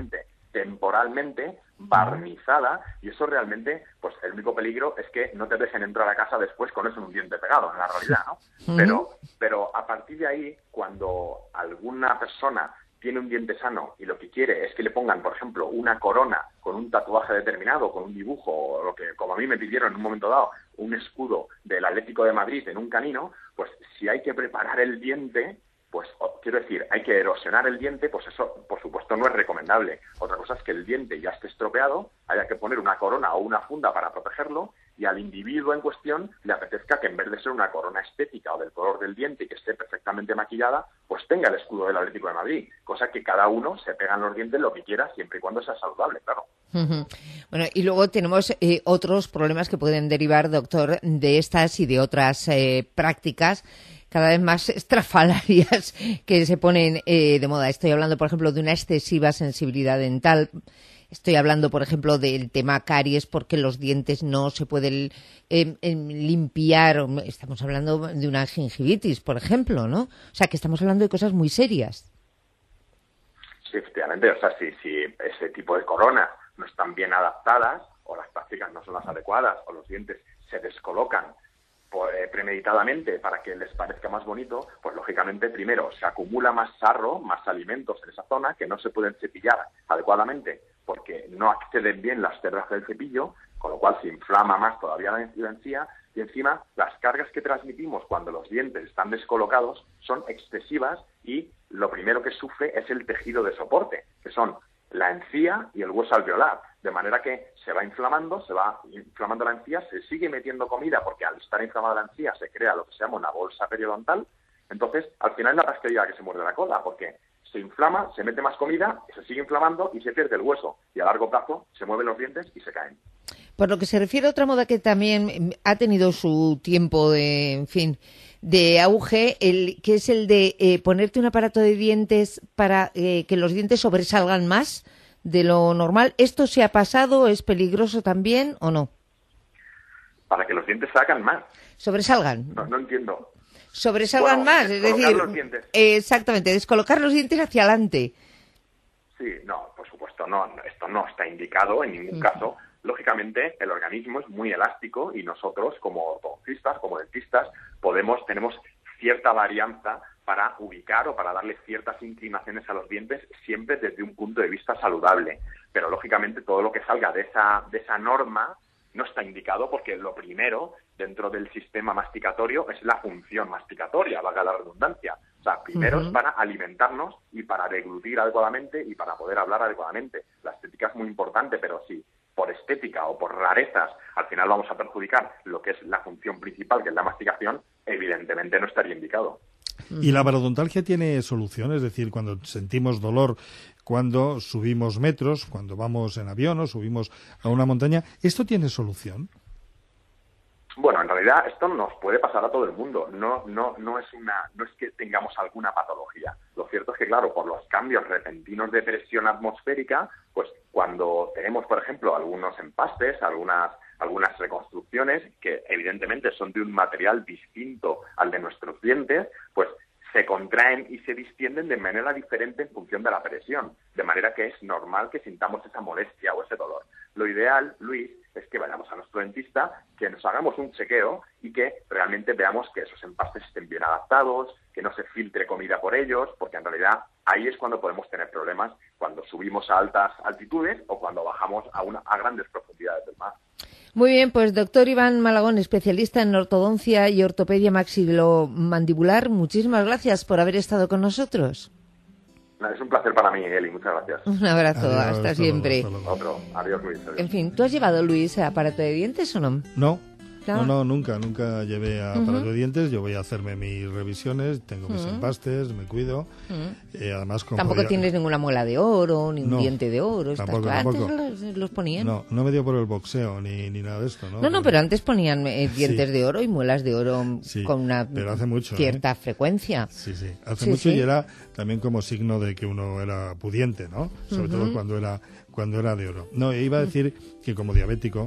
temporalmente barnizada, y eso realmente, pues el único peligro es que no te dejen entrar a casa después con eso en un diente pegado, en la realidad, ¿no? Pero a partir de ahí, cuando alguna persona tiene un diente sano y lo que quiere es que le pongan, por ejemplo, una corona con un tatuaje determinado, con un dibujo, o lo que, como a mí me pidieron en un momento dado, un escudo del Atlético de Madrid en un canino, pues si hay que preparar el diente, pues quiero decir, hay que erosionar el diente, pues eso, por supuesto, no es recomendable. Otra cosa es que el diente ya esté estropeado, haya que poner una corona o una funda para protegerlo, y al individuo en cuestión le apetezca que en vez de ser una corona estética o del color del diente y que esté perfectamente maquillada, pues tenga el escudo del Atlético de Madrid, cosa que cada uno se pega en los dientes lo que quiera, siempre y cuando sea saludable, claro. Bueno, y luego tenemos otros problemas que pueden derivar, doctor, de estas y de otras prácticas cada vez más estrafalarias que se ponen de moda. Estoy hablando, por ejemplo, de una excesiva sensibilidad dental. Estoy hablando, por ejemplo, del tema caries, porque los dientes no se pueden limpiar. Estamos hablando de una gingivitis, por ejemplo, ¿no? O sea, que estamos hablando de cosas muy serias. Sí, efectivamente. O sea, si ese tipo de coronas no están bien adaptadas, o las prácticas no son las adecuadas, o los dientes se descolocan premeditadamente para que les parezca más bonito, pues lógicamente primero se acumula más sarro, más alimentos en esa zona que no se pueden cepillar adecuadamente porque no acceden bien las cerdas del cepillo, con lo cual se inflama más todavía la encía, y encima las cargas que transmitimos cuando los dientes están descolocados son excesivas, y lo primero que sufre es el tejido de soporte, que son la encía y el hueso alveolar, de manera que se va inflamando la encía, se sigue metiendo comida, porque al estar inflamada la encía se crea lo que se llama una bolsa periodontal. Entonces, al final es la rasquería que se muerde la cola, porque se inflama, se mete más comida, se sigue inflamando y se pierde el hueso, y a largo plazo se mueven los dientes y se caen. Por lo que se refiere a otra moda que también ha tenido su tiempo de auge, que es el de ponerte un aparato de dientes para que los dientes sobresalgan más de lo normal. ¿Esto se ha pasado? ¿Es peligroso también o no? Para que los dientes salgan más. ¿Sobresalgan? No entiendo. Sobresalgan más, es decir, los dientes. Exactamente, descolocar los dientes hacia adelante. Sí, no, por supuesto, no, esto no está indicado en ningún caso. Lógicamente, el organismo es muy elástico y nosotros, como ortodoncistas, como dentistas, tenemos cierta varianza para ubicar o para darle ciertas inclinaciones a los dientes, siempre desde un punto de vista saludable. Pero, lógicamente, todo lo que salga de esa norma no está indicado, porque lo primero dentro del sistema masticatorio es la función masticatoria, valga la redundancia. O sea, primero es para alimentarnos y para deglutir adecuadamente y para poder hablar adecuadamente. La estética es muy importante, pero si por estética o por rarezas al final vamos a perjudicar lo que es la función principal, que es la masticación, evidentemente no estaría indicado. ¿Y la parodontalgia tiene solución? Es decir, cuando sentimos dolor, cuando subimos metros, cuando vamos en avión o subimos a una montaña, ¿esto tiene solución? Bueno, en realidad esto nos puede pasar a todo el mundo. No es que tengamos alguna patología. Lo cierto es que, claro, por los cambios repentinos de presión atmosférica, pues cuando tenemos, por ejemplo, algunos empastes, algunas reconstrucciones que evidentemente son de un material distinto al de nuestros dientes, pues se contraen y se distienden de manera diferente en función de la presión, de manera que es normal que sintamos esa molestia o ese dolor. Lo ideal, Luis, es que vayamos a nuestro dentista, que nos hagamos un chequeo y que realmente veamos que esos empastes estén bien adaptados, que no se filtre comida por ellos, porque en realidad ahí es cuando podemos tener problemas, cuando subimos a altas altitudes o cuando bajamos a grandes profundidades del mar. Muy bien, pues doctor Iván Malagón, especialista en ortodoncia y ortopedia maxilomandibular, muchísimas gracias por haber estado con nosotros. Es un placer para mí, Eli, muchas gracias. Un abrazo, Adiós, hasta siempre. Otro, adiós, Luis. Adiós. En fin, ¿tú has llevado, Luis, aparato de dientes o no? No. No, nunca llevé aparato de dientes. Yo voy a hacerme mis revisiones, tengo mis empastes, me cuido. Además, tampoco tienes ninguna muela de oro, ni un diente de oro. Tampoco. Antes los ponían. No me dio por el boxeo ni nada de esto, ¿no? No, pero antes ponían dientes de oro y muelas de oro con una pero hace mucho, cierta frecuencia. Sí, hace mucho. Y era también como signo de que uno era pudiente, ¿no? Sobre todo cuando era de oro. No, iba a decir que como diabético,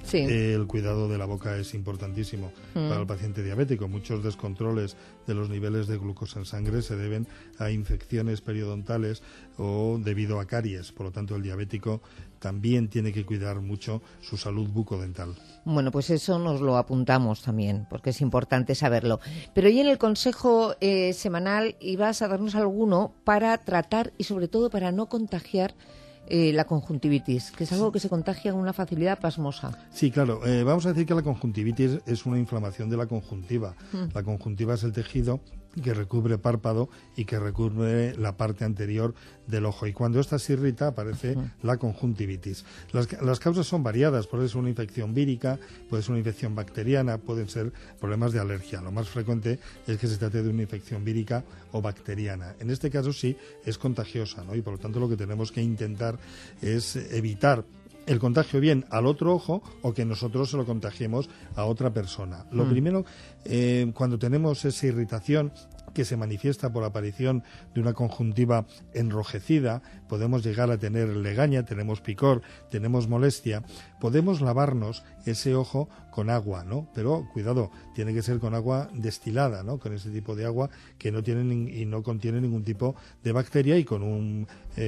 Sí. El cuidado de la boca es importantísimo para el paciente diabético. Muchos descontroles de los niveles de glucosa en sangre se deben a infecciones periodontales o debido a caries. Por lo tanto, el diabético también tiene que cuidar mucho su salud bucodental. Bueno, pues eso nos lo apuntamos también, porque es importante saberlo. Pero hoy en el consejo semanal ibas a darnos alguno para tratar y sobre todo para no contagiar la conjuntivitis, que es algo que se contagia con una facilidad pasmosa. Sí, claro. Vamos a decir que la conjuntivitis es una inflamación de la conjuntiva. La conjuntiva es el tejido que recubre párpado y que recubre la parte anterior del ojo. Y cuando esta se irrita aparece la conjuntivitis. Las causas son variadas. Puede ser una infección vírica, puede ser una infección bacteriana, pueden ser problemas de alergia. Lo más frecuente es que se trate de una infección vírica o bacteriana. En este caso sí es contagiosa, ¿no? Y por lo tanto lo que tenemos que intentar es evitar el contagio bien al otro ojo o que nosotros se lo contagiemos a otra persona. Lo primero, cuando tenemos esa irritación que se manifiesta por la aparición de una conjuntiva enrojecida, podemos llegar a tener legaña, tenemos picor, tenemos molestia, podemos lavarnos ese ojo con agua, ¿no? Pero cuidado, tiene que ser con agua destilada, ¿no? Con ese tipo de agua que no tiene y no contiene ningún tipo de bacteria, y con un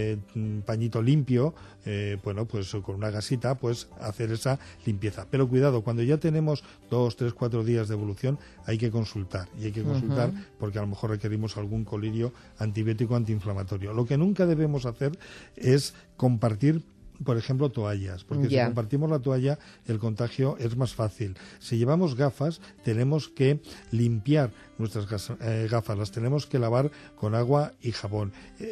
pañito limpio, bueno, pues con una gasita, pues hacer esa limpieza. Pero cuidado, cuando ya tenemos 2, 3, 4 días de evolución, hay que consultar, y hay que consultar porque a lo mejor requerimos algún colirio antibiótico antiinflamatorio. Lo que nunca debemos hacer es compartir, por ejemplo, toallas, porque si compartimos la toalla el contagio es más fácil. Si llevamos gafas, tenemos que limpiar nuestras gafas, las tenemos que lavar con agua y jabón.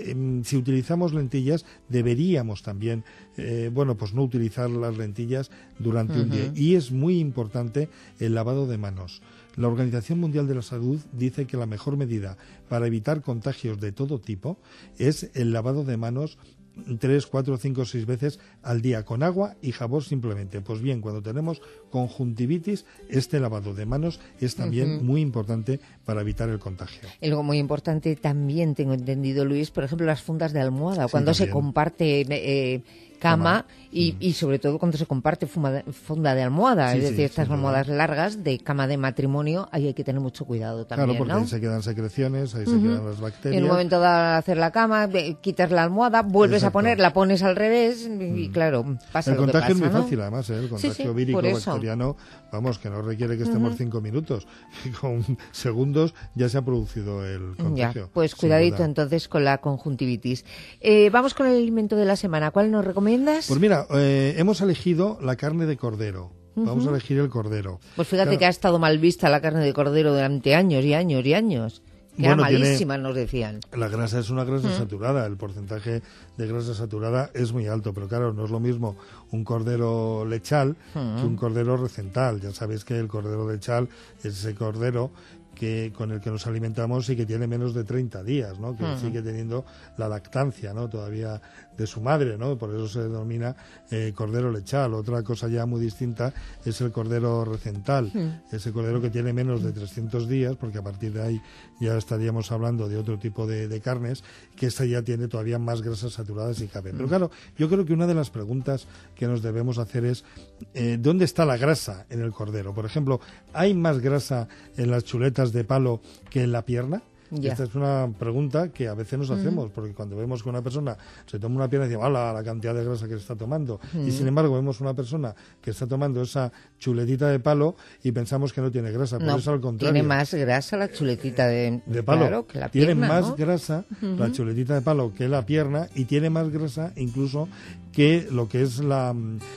Si utilizamos lentillas, deberíamos también, bueno, pues no utilizar las lentillas durante un día. Y es muy importante el lavado de manos. La Organización Mundial de la Salud dice que la mejor medida para evitar contagios de todo tipo es el lavado de manos 3, 4, 5, 6 veces al día con agua y jabón simplemente. Pues bien, cuando tenemos conjuntivitis, este lavado de manos es también muy importante para evitar el contagio. Algo muy importante también, tengo entendido, Luis, por ejemplo, las fundas de almohada, cuando se comparte cama y sobre todo cuando se comparte funda de almohada, es decir, estas almohadas largas de cama de matrimonio, ahí hay que tener mucho cuidado también, claro, porque ahí se quedan secreciones, ahí se quedan las bacterias. En un momento de hacer la cama, quitas la almohada, vuelves a poner, la pones al revés y claro, pasa lo que pasa. El contagio es muy fácil, además, el contagio vírico bacteriano, vamos, que no requiere que estemos 5 minutos, con segundos ya se ha producido el contagio. Ya, pues cuidadito entonces con la conjuntivitis. Vamos con el alimento de la semana, ¿cuál nos recomiendas? Pues mira, hemos elegido la carne de cordero. Vamos a elegir el cordero. Pues fíjate que ha estado mal vista la carne de cordero durante años y años y años. Que era malísima, nos decían. La grasa es una grasa saturada, el porcentaje de grasa saturada es muy alto, pero claro, no es lo mismo un cordero lechal que un cordero recental. Ya sabéis que el cordero lechal es ese cordero con el que nos alimentamos y que tiene menos de 30 días, ¿no? Que sigue teniendo la lactancia, ¿no? Todavía de su madre, ¿no? Por eso se denomina cordero lechal. Otra cosa ya muy distinta es el cordero recental, ese cordero que tiene menos de 300 días, porque a partir de ahí ya estaríamos hablando de otro tipo de carnes, que esta ya tiene todavía más grasas saturadas y cabe. Pero claro, yo creo que una de las preguntas que nos debemos hacer es ¿dónde está la grasa en el cordero? Por ejemplo, ¿hay más grasa en las chuletas de palo que en la pierna? Esta es una pregunta que a veces nos hacemos, porque cuando vemos que una persona se toma una pierna y decimos, ¡hala, la cantidad de grasa que se está tomando! Y sin embargo vemos una persona que está tomando esa chuletita de palo y pensamos que no tiene grasa, pero es al contrario. Tiene más grasa la chuletita de palo, claro, que la pierna. Tiene más grasa la chuletita de palo que la pierna, y tiene más grasa incluso que lo que es la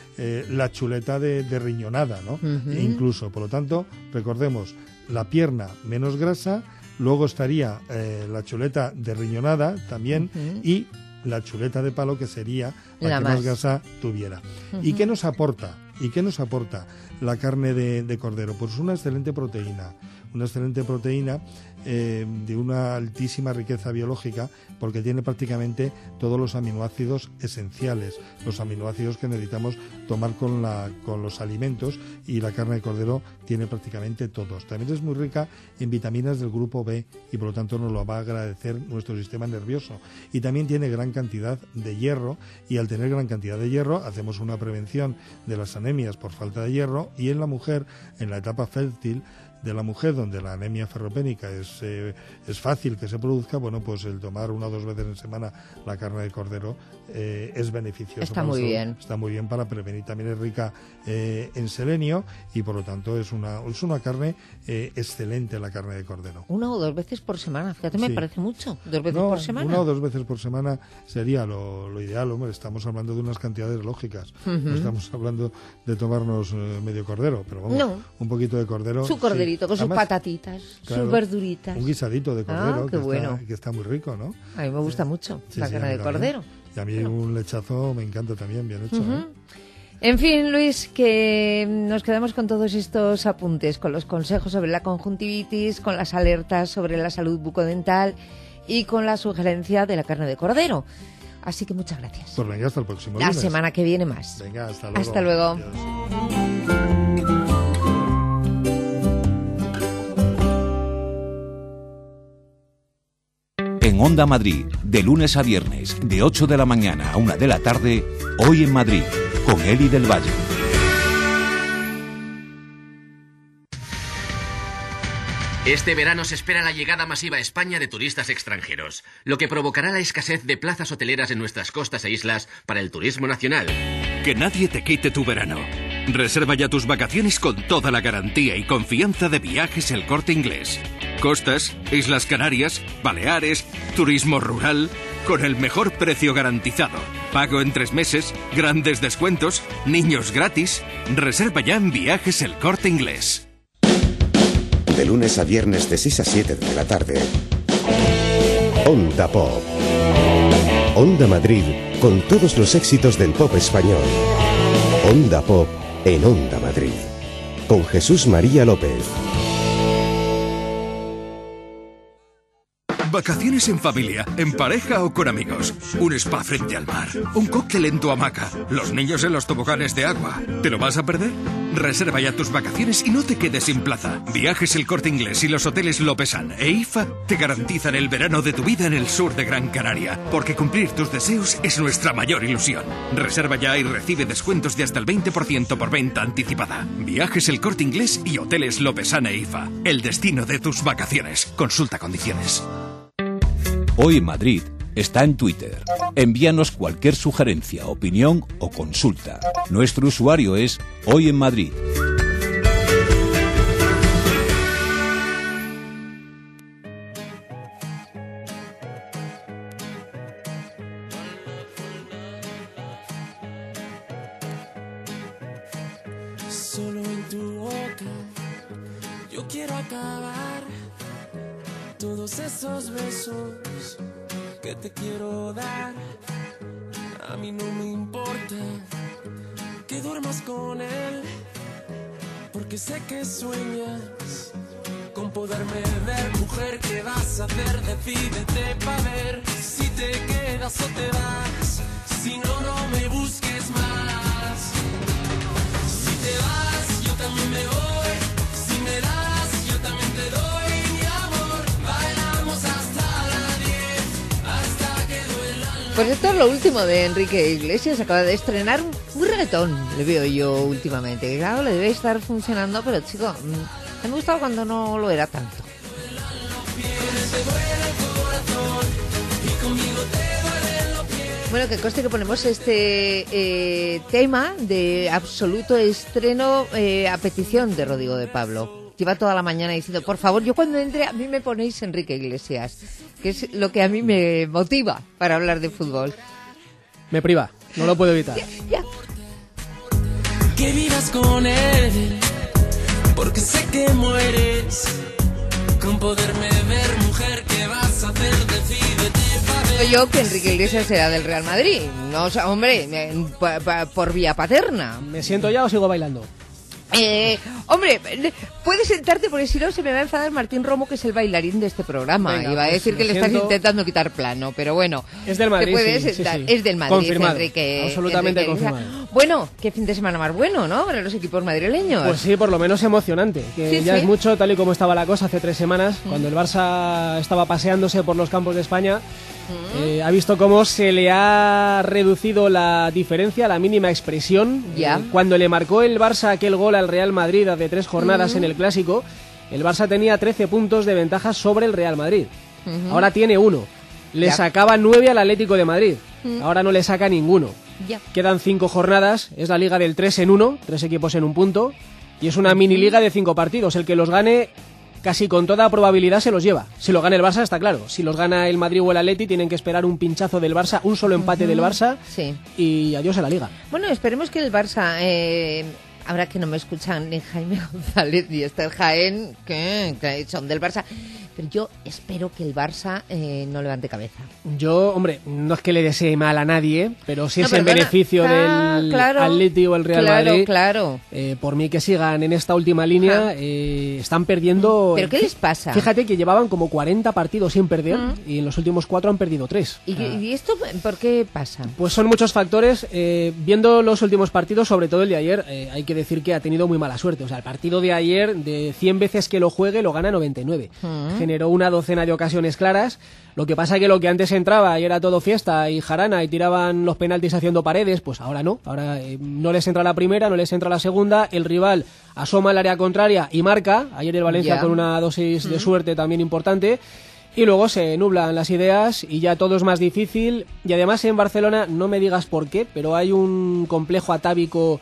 chuleta de riñonada, ¿no? Incluso, por lo tanto, recordemos, la pierna menos grasa. Luego estaría la chuleta de riñonada también y la chuleta de palo, que sería la que más grasa tuviera. ¿Y qué nos aporta? ¿Y qué nos aporta la carne de cordero? Pues una excelente proteína, una excelente proteína de una altísima riqueza biológica, porque tiene prácticamente todos los aminoácidos esenciales, los aminoácidos que necesitamos tomar con los alimentos, y la carne de cordero tiene prácticamente todos. También es muy rica en vitaminas del grupo B y por lo tanto nos lo va a agradecer nuestro sistema nervioso. Y también tiene gran cantidad de hierro, y al tener gran cantidad de hierro hacemos una prevención de las anemias por falta de hierro, y en la mujer, en la etapa fértil de la mujer, donde la anemia ferropénica es fácil que se produzca, bueno, pues el tomar 1 o 2 veces en semana la carne de cordero es beneficioso. Está muy bien. Está muy bien para prevenir. También es rica en selenio, y por lo tanto es una carne excelente, la carne de cordero. 1 o 2 veces por semana, fíjate, me parece mucho. 2 veces No, por semana. 1 o 2 veces por semana sería lo ideal, hombre. Estamos hablando de unas cantidades lógicas. No estamos hablando de tomarnos medio cordero, pero vamos, un poquito de cordero. Su corderito, con sus patatitas, sus verduritas. Un guisadito de cordero, qué bueno. que está muy rico, ¿no? A mí me gusta mucho la carne de cordero. Y a mí un lechazo me encanta también, bien hecho. En fin, Luis, que nos quedamos con todos estos apuntes, con los consejos sobre la conjuntivitis, con las alertas sobre la salud bucodental y con la sugerencia de la carne de cordero. Así que muchas gracias. Pues venga, hasta el próximo lunes. La semana que viene más. Venga, hasta luego. Hasta luego. Adiós. En Onda Madrid, de lunes a viernes, de 8 de la mañana a 1 de la tarde, Hoy en Madrid, con Eli del Valle. Este verano se espera la llegada masiva a España de turistas extranjeros, lo que provocará la escasez de plazas hoteleras en nuestras costas e islas para el turismo nacional. Que nadie te quite tu verano. Reserva ya tus vacaciones con toda la garantía y confianza de Viajes El Corte Inglés. Costas, Islas Canarias, Baleares, turismo rural, con el mejor precio garantizado. Pago en 3 meses, grandes descuentos, niños gratis. Reserva ya en Viajes El Corte Inglés. De lunes a viernes de 6 a 7 de la tarde. Onda Pop. Onda Madrid, con todos los éxitos del pop español. Onda Pop en Onda Madrid. Con Jesús María López. Vacaciones en familia, en pareja o con amigos. Un spa frente al mar. Un cóctel en tu hamaca. Los niños en los toboganes de agua. ¿Te lo vas a perder? Reserva ya tus vacaciones y no te quedes sin plaza. Viajes El Corte Inglés y los hoteles Lopesan e IFA te garantizan el verano de tu vida en el sur de Gran Canaria. Porque cumplir tus deseos es nuestra mayor ilusión. Reserva ya y recibe descuentos de hasta el 20% por venta anticipada. Viajes El Corte Inglés y hoteles Lopesan e IFA. El destino de tus vacaciones. Consulta condiciones. Hoy en Madrid está en Twitter. Envíanos cualquier sugerencia, opinión o consulta. Nuestro usuario es Hoy en Madrid. Solo en tu boca yo quiero acabar todos esos besos que te quiero dar. A mí no me importa que duermas con él, porque sé que sueñas con poderme ver. Mujer, ¿qué vas a hacer? Decídete pa' ver si te quedas o te vas. Si no, no me busques más. Si te vas, yo también me voy. Si me das, yo también te doy. Pues esto es lo último de Enrique Iglesias. Acaba de estrenar un reggaetón, le veo yo últimamente. Claro, le debe estar funcionando, pero chico, me gustaba cuando no lo era tanto. Bueno, que conste que ponemos este tema de absoluto estreno a petición de Rodrigo de Pablo. Lleva toda la mañana diciendo, por favor, yo cuando entre a mí me ponéis Enrique Iglesias, que es lo que a mí me motiva para hablar de fútbol. Me priva, no lo puedo evitar. Ya. Que vivas con él, porque sé que mueres con poderme ver. Mujer, ¿qué vas a hacer? Decídete pa' ver. Yo que Enrique Iglesias será del Real Madrid, no, o sea, hombre, por vía paterna. ¿Me siento ya o sigo bailando? Hombre, puedes sentarte porque si no se me va a enfadar Martín Romo, que es el bailarín de este programa. Venga, y va a pues decir que le estás siento. intentando quitar plano, pero bueno. Es del Madrid, te puedes sí, sentar. sí, sí. Es del Madrid, Confirmado. Enrique. Absolutamente Enrique. confirmado. Bueno, qué fin de semana más bueno, ¿no? Para los equipos madrileños. Pues sí, por lo menos emocionante, que Sí, ya sí. es mucho, tal y como estaba la cosa hace 3 semanas, cuando el Barça estaba paseándose por los campos de España. Ha visto cómo se le ha reducido la diferencia, la mínima expresión. Ya. Cuando le marcó el Barça aquel gol al Real Madrid hace 3 jornadas en el Clásico, el Barça tenía 13 puntos de ventaja sobre el Real Madrid. Ahora tiene 1. Le Ya. sacaba 9 al Atlético de Madrid. Ahora no le saca ninguno. Ya. Quedan 5 jornadas, es la liga del 3 en 1, 3 equipos en un punto, y es una mini liga de 5 partidos. El que los gane casi con toda probabilidad se los lleva. Si lo gana el Barça, está claro. Si los gana el Madrid o el Atleti, tienen que esperar un pinchazo del Barça, un solo empate del Barça, Sí. y adiós a la liga. Bueno, esperemos que el Barça... ahora que no me escuchan ni Jaime González ni Esther Jaén, que son del Barça, pero yo espero que el Barça no levante cabeza. Yo, hombre, no es que le desee mal a nadie, pero si No, es en perdona. beneficio del Claro, Atleti o el Real claro, Madrid, claro. Por mí que sigan en esta última línea, están perdiendo... ¿Pero qué les pasa? Fíjate que llevaban como 40 partidos sin perder y en los últimos 4 han perdido 3. ¿Y esto por qué pasa? Pues son muchos factores. Viendo los últimos partidos, sobre todo el de ayer, hay que decir que ha tenido muy mala suerte. O sea, el partido de ayer, de 100 veces que lo juegue, lo gana 99. Generó una docena de ocasiones claras. Lo que pasa que lo que antes entraba y era todo fiesta y jarana y tiraban los penaltis haciendo paredes, pues ahora no. Ahora no les entra la primera, no les entra la segunda. El rival asoma al área contraria y marca. Ayer el Valencia Ya. con una dosis de suerte también importante. Y luego se nublan las ideas y ya todo es más difícil. Y además en Barcelona, no me digas por qué, pero hay un complejo atávico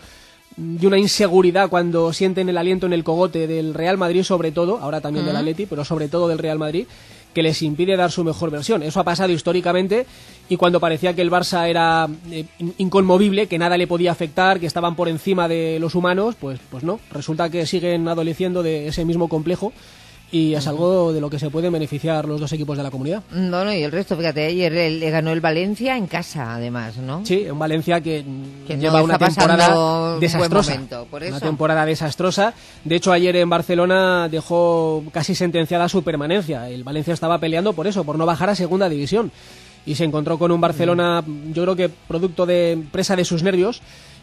y una inseguridad cuando sienten el aliento en el cogote del Real Madrid, sobre todo, ahora también del Atleti, pero sobre todo del Real Madrid, que les impide dar su mejor versión. Eso ha pasado históricamente y cuando parecía que el Barça era inconmovible, que nada le podía afectar, que estaban por encima de los humanos, pues no. Resulta que siguen adoleciendo de ese mismo complejo. Y es algo de lo que se pueden beneficiar los dos equipos de la comunidad. No, y el resto, fíjate, ayer le ganó el Valencia en casa, además, ¿no? Sí, en Valencia que no lleva una está pasando temporada un desastrosa. buen momento, por Una eso. temporada desastrosa. De hecho, ayer en Barcelona dejó casi sentenciada su permanencia. El Valencia estaba peleando por eso, por no bajar a segunda división. Y se encontró con un Barcelona, yo creo que producto de presa de sus nervios.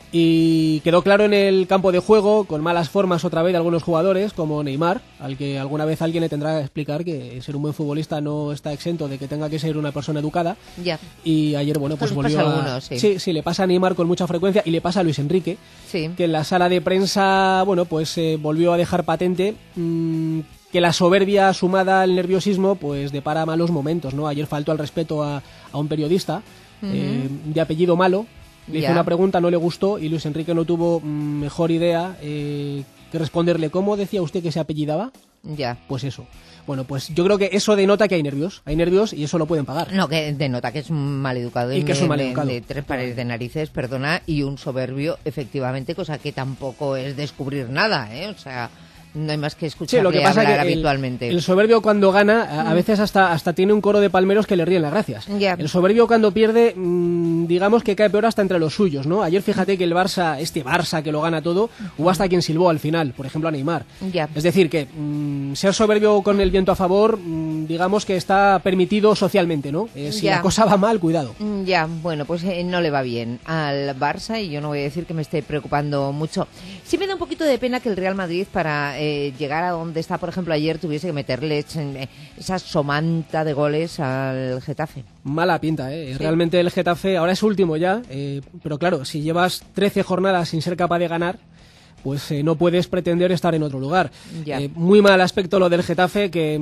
Y quedó claro en el campo de juego, con malas formas otra vez de algunos jugadores, como Neymar, al que alguna vez alguien le tendrá que explicar que ser un buen futbolista no está exento de que tenga que ser una persona educada. Ya. Y ayer, bueno, pues Les volvió pasa a a... algunos, sí. Sí, le pasa a Neymar con mucha frecuencia y le pasa a Luis Enrique, Sí. que en la sala de prensa, bueno, pues volvió a dejar patente que la soberbia sumada al nerviosismo, pues depara malos momentos, ¿no? Ayer faltó al respeto a un periodista de apellido Malo. Le hizo Ya. una pregunta, no le gustó y Luis Enrique no tuvo mejor idea que responderle. ¿Cómo decía usted que se apellidaba? Ya. Pues eso. Bueno, pues yo creo que eso denota que hay nervios y eso lo pueden pagar. No, que denota que es un maleducado. Y que es un maleducado. De 3 pares de narices, perdona, y un soberbio, efectivamente, cosa que tampoco es descubrir nada, ¿eh? O sea, no hay más que Sí, escucharle lo que pasa hablar es que habitualmente. el soberbio cuando gana, a veces hasta tiene un coro de palmeros que le ríen las gracias. Ya. El soberbio cuando pierde, digamos que cae peor hasta entre los suyos, ¿no? Ayer fíjate que el Barça, este Barça que lo gana todo, hubo hasta quien silbó al final, por ejemplo a Neymar. Ya. Es decir, que ser soberbio con el viento a favor, digamos que está permitido socialmente, ¿no? Si Ya. la cosa va mal, cuidado. Ya, bueno, pues no le va bien al Barça y yo no voy a decir que me esté preocupando mucho. Sí me da un poquito de pena que el Real Madrid, para llegar a donde está, por ejemplo, ayer, tuviese que meterle esa somanta de goles al Getafe. Mala pinta, ¿eh? Sí. Realmente el Getafe ahora es último ya, pero claro, si llevas 13 jornadas sin ser capaz de ganar, pues no puedes pretender estar en otro lugar. Ya. Muy mal aspecto lo del Getafe, que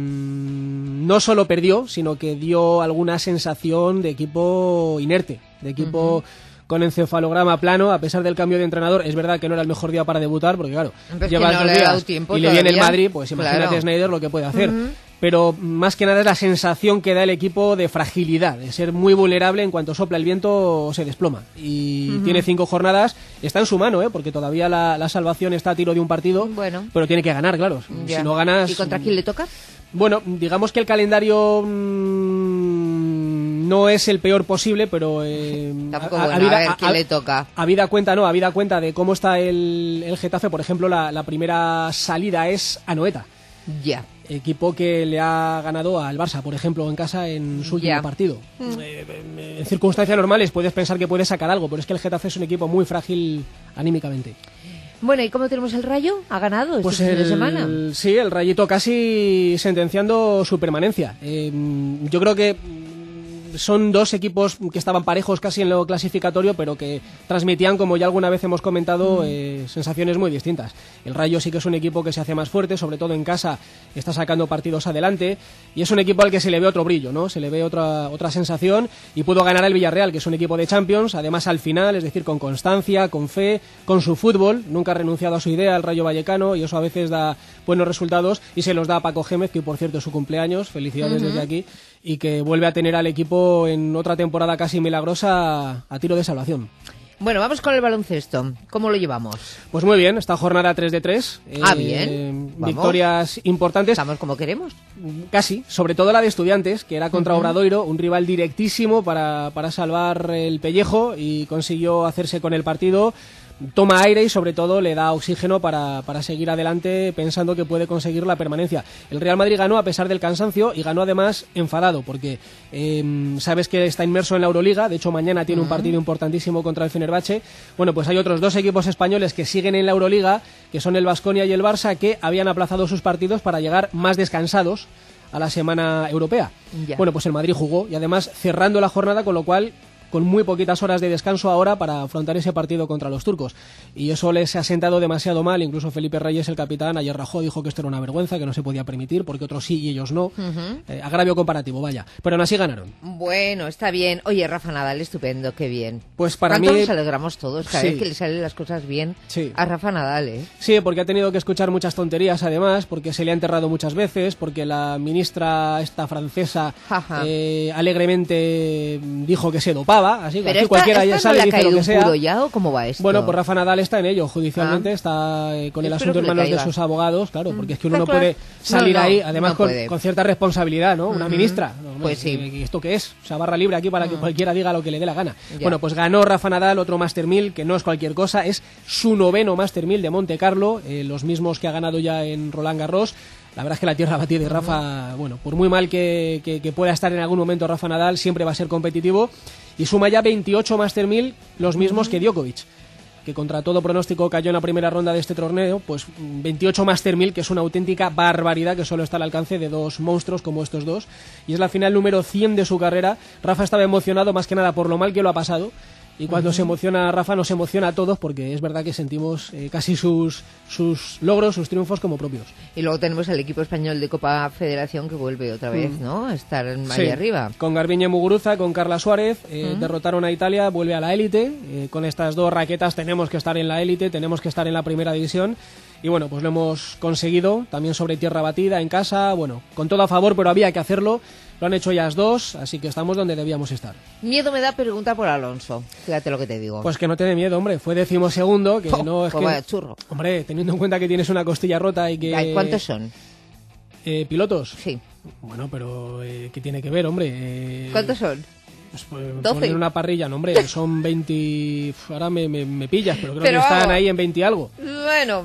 no solo perdió, sino que dio alguna sensación de equipo inerte, de equipo con encefalograma plano, a pesar del cambio de entrenador. Es verdad que no era el mejor día para debutar, porque claro, Pero llevas no 2 le ha dado días tiempo y le viene el todavía. Madrid, pues imagínate Claro. Sneijder lo que puede hacer. Ujú. Pero más que nada es la sensación que da el equipo de fragilidad, de ser muy vulnerable en cuanto sopla el viento se desploma. Y tiene 5 jornadas, está en su mano, porque todavía la salvación está a tiro de un partido, Bueno. pero tiene que ganar, claro. Ya. Si no ganas... ¿Y contra quién le toca? Bueno, digamos que el calendario no es el peor posible, pero a ver quién le toca. Habida cuenta de cómo está el Getafe, por ejemplo, la primera salida es Anoeta. Ya. Equipo que le ha ganado al Barça, por ejemplo, en casa en su último partido. En circunstancias normales puedes pensar que puede sacar algo, pero es que el Getafe es un equipo muy frágil anímicamente. Bueno, ¿y cómo tenemos el Rayo? ¿Ha ganado este fin de semana? Sí, el Rayito casi sentenciando su permanencia. Yo creo que son dos equipos que estaban parejos casi en lo clasificatorio, pero que transmitían, como ya alguna vez hemos comentado, sensaciones muy distintas. El Rayo sí que es un equipo que se hace más fuerte, sobre todo en casa, está sacando partidos adelante, y es un equipo al que se le ve otro brillo, ¿no? Se le ve otra sensación, y pudo ganar el Villarreal, que es un equipo de Champions, además al final, es decir, con constancia, con fe, con su fútbol. Nunca ha renunciado a su idea el Rayo Vallecano, y eso a veces da buenos resultados, y se los da a Paco Gémez, que por cierto es su cumpleaños, felicidades desde aquí, y que vuelve a tener al equipo en otra temporada casi milagrosa a tiro de salvación. Bueno, vamos con el baloncesto. ¿Cómo lo llevamos? Pues muy bien, esta jornada 3 de 3. Bien. Victorias importantes. Estamos como queremos. Casi, sobre todo la de Estudiantes, que era contra Obradoiro, un rival directísimo para salvar el pellejo, y consiguió hacerse con el partido. Toma aire y sobre todo le da oxígeno para seguir adelante pensando que puede conseguir la permanencia. El Real Madrid ganó a pesar del cansancio y ganó además enfadado porque sabes que está inmerso en la Euroliga. De hecho mañana tiene un partido importantísimo contra el Fenerbahce. Bueno, pues hay otros dos equipos españoles que siguen en la Euroliga, que son el Baskonia y el Barça, que habían aplazado sus partidos para llegar más descansados a la semana europea. Bueno, pues el Madrid jugó y además cerrando la jornada, con lo cual con muy poquitas horas de descanso ahora para afrontar ese partido contra los turcos. Y eso les ha sentado demasiado mal. Incluso Felipe Reyes, el capitán, ayer rajó, dijo que esto era una vergüenza, que no se podía permitir, porque otros sí y ellos no. Agravio comparativo, vaya. Pero aún así ganaron. Bueno, está bien. Oye, Rafa Nadal, estupendo, qué bien. Pues para ¿Cuánto mí nos alegramos todos cada vez que le salen las cosas bien a Rafa Nadal, eh? Sí, porque ha tenido que escuchar muchas tonterías, además, porque se le ha enterrado muchas veces, porque la ministra esta francesa alegremente dijo que se dopaba, así que cualquiera ya sale y dice lo que sea. ¿Ya o cómo va esto? Bueno, pues Rafa Nadal está en ello, judicialmente, está con el asunto en manos de sus abogados, claro, porque es que uno no puede salir ahí, además con cierta responsabilidad, ¿no? Una ministra. Pues sí. ¿Y esto qué es? O sea, barra libre aquí para que cualquiera diga lo que le dé la gana. Bueno, pues ganó Rafa Nadal otro Master 1000, que no es cualquier cosa, es su 9º Master 1000 de Monte Carlo, los mismos que ha ganado ya en Roland Garros. La verdad es que la tierra batida de Rafa, bueno, por muy mal que pueda estar en algún momento Rafa Nadal, siempre va a ser competitivo, y suma ya 28 Master 1000, los mismos que Djokovic, que contra todo pronóstico cayó en la primera ronda de este torneo. Pues 28 Master 1000, que es una auténtica barbaridad, que solo está al alcance de dos monstruos como estos dos, y es la final número 100 de su carrera. Rafa estaba emocionado más que nada por lo mal que lo ha pasado, y cuando se emociona Rafa nos emociona a todos, porque es verdad que sentimos casi sus logros, sus triunfos como propios. Y luego tenemos al equipo español de Copa Federación que vuelve otra vez, ¿no? A estar ahí arriba. Con Garbiñe Muguruza, con Carla Suárez, derrotaron a Italia, vuelve a la élite. Con estas dos raquetas tenemos que estar en la élite, tenemos que estar en la primera división. Y bueno, pues lo hemos conseguido, también sobre tierra batida, en casa, bueno, con todo a favor, pero había que hacerlo. Lo han hecho ellas dos, así que estamos donde debíamos estar. Miedo me da preguntar por Alonso, fíjate lo que te digo. Pues que no te dé miedo, hombre, fue 12º, que no es pues que... vaya churro. Hombre, teniendo en cuenta que tienes una costilla rota y que... ¿Cuántos son? ¿Pilotos? Sí. Bueno, pero ¿qué tiene que ver, hombre? ¿Cuántos son? Pues, 12. Poner una parrilla, no, hombre, son 20... Ahora me pillas, pero creo que están ahí en 20 y algo. Bueno...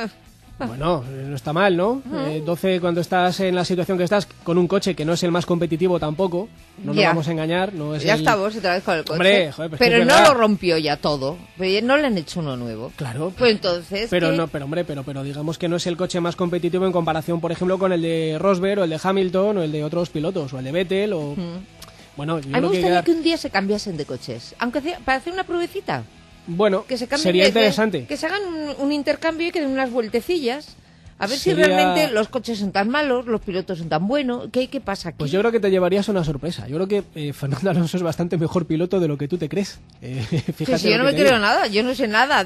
Bueno, no está mal, ¿no? 12 cuando estás en la situación que estás, con un coche que no es el más competitivo tampoco, no nos vamos a engañar. No es ya estamos otra vez con el coche. Hombre, joder, pero no lo rompió ya todo, pero no le han hecho uno nuevo. Claro. Pues entonces... Pero digamos que no es el coche más competitivo en comparación, por ejemplo, con el de Rosberg o el de Hamilton o el de otros pilotos, o el de Vettel o... Bueno, yo a mí me gustaría que un día se cambiasen de coches, aunque para hacer una pruebecita. Bueno, sería interesante. Que se hagan un intercambio y que den unas vueltecillas. A ver si realmente los coches son tan malos, los pilotos son tan buenos. ¿Qué pasa aquí? Pues yo creo que te llevarías una sorpresa. Yo creo que Fernando Alonso es bastante mejor piloto de lo que tú te crees. Fíjate, sí, yo no me creo nada. Yo no sé nada.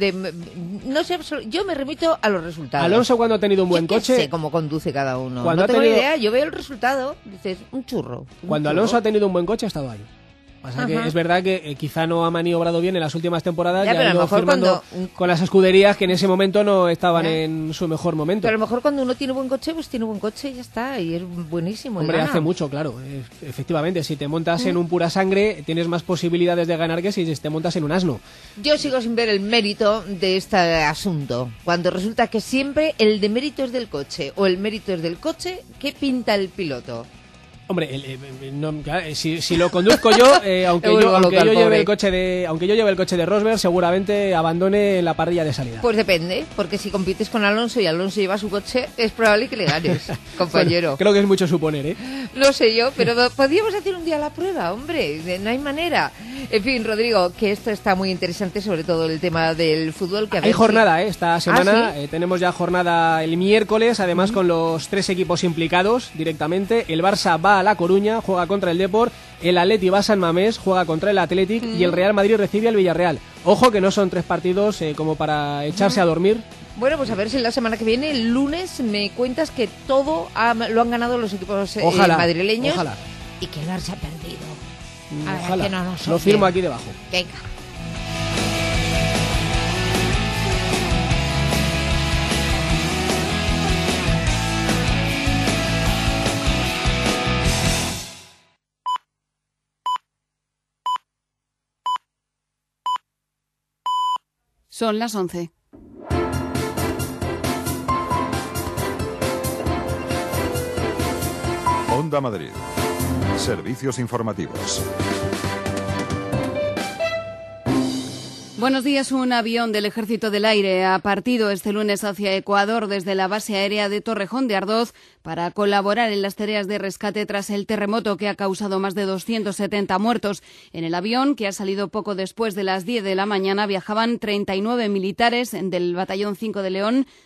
No sé, yo me remito a los resultados. Alonso, cuando ha tenido un buen coche... sé cómo conduce cada uno. No tengo ni idea. Yo veo el resultado. Dices, un churro. Cuando Alonso ha tenido un buen coche, ha estado ahí. Pasa que es verdad que quizá no ha maniobrado bien en las últimas temporadas, Ya, y pero ha a lo ido mejor firmando con las escuderías que en ese momento no estaban en su mejor momento. Pero a lo mejor cuando uno tiene buen coche, pues tiene buen coche y ya está, y es buenísimo. y Hombre, gana. hace mucho, claro. Efectivamente, si te montas en un pura sangre, tienes más posibilidades de ganar que si te montas en un asno. Yo sigo sin ver el mérito de este asunto. Cuando resulta que siempre el demérito es del coche o el mérito es del coche, ¿qué pinta el piloto? Hombre, si lo conduzco yo, aunque yo lleve el coche de Rosberg, seguramente abandone la parrilla de salida. Pues depende, porque si compites con Alonso y Alonso lleva su coche, es probable que le ganes, compañero. Bueno, creo que es mucho suponer, ¿eh? No sé yo, pero podríamos hacer un día la prueba, hombre, no hay manera. En fin, Rodrigo, que esto está muy interesante, sobre todo el tema del fútbol. Que hay jornada, esta semana. ¿sí? Tenemos ya jornada el miércoles, además con los 3 equipos implicados directamente. El Barça va a La Coruña, juega contra el Depor, el Atleti va a San Mamés, juega contra el Athletic y el Real Madrid recibe al Villarreal. Ojo que no son 3 partidos como para echarse a dormir. Bueno, pues a ver si la semana que viene, el lunes, me cuentas que todo lo han ganado los equipos madrileños. Ojalá. Y que el Barça ha perdido. Ojalá. Que no nos lo firmo aquí debajo. Venga. Son las 11. Onda Madrid. Servicios informativos. Buenos días. Un avión del Ejército del Aire ha partido este lunes hacia Ecuador desde la base aérea de Torrejón de Ardoz para colaborar en las tareas de rescate tras el terremoto que ha causado más de 270 muertos. En el avión, que ha salido poco después de las 10 de la mañana, viajaban 39 militares del Batallón 5 de León,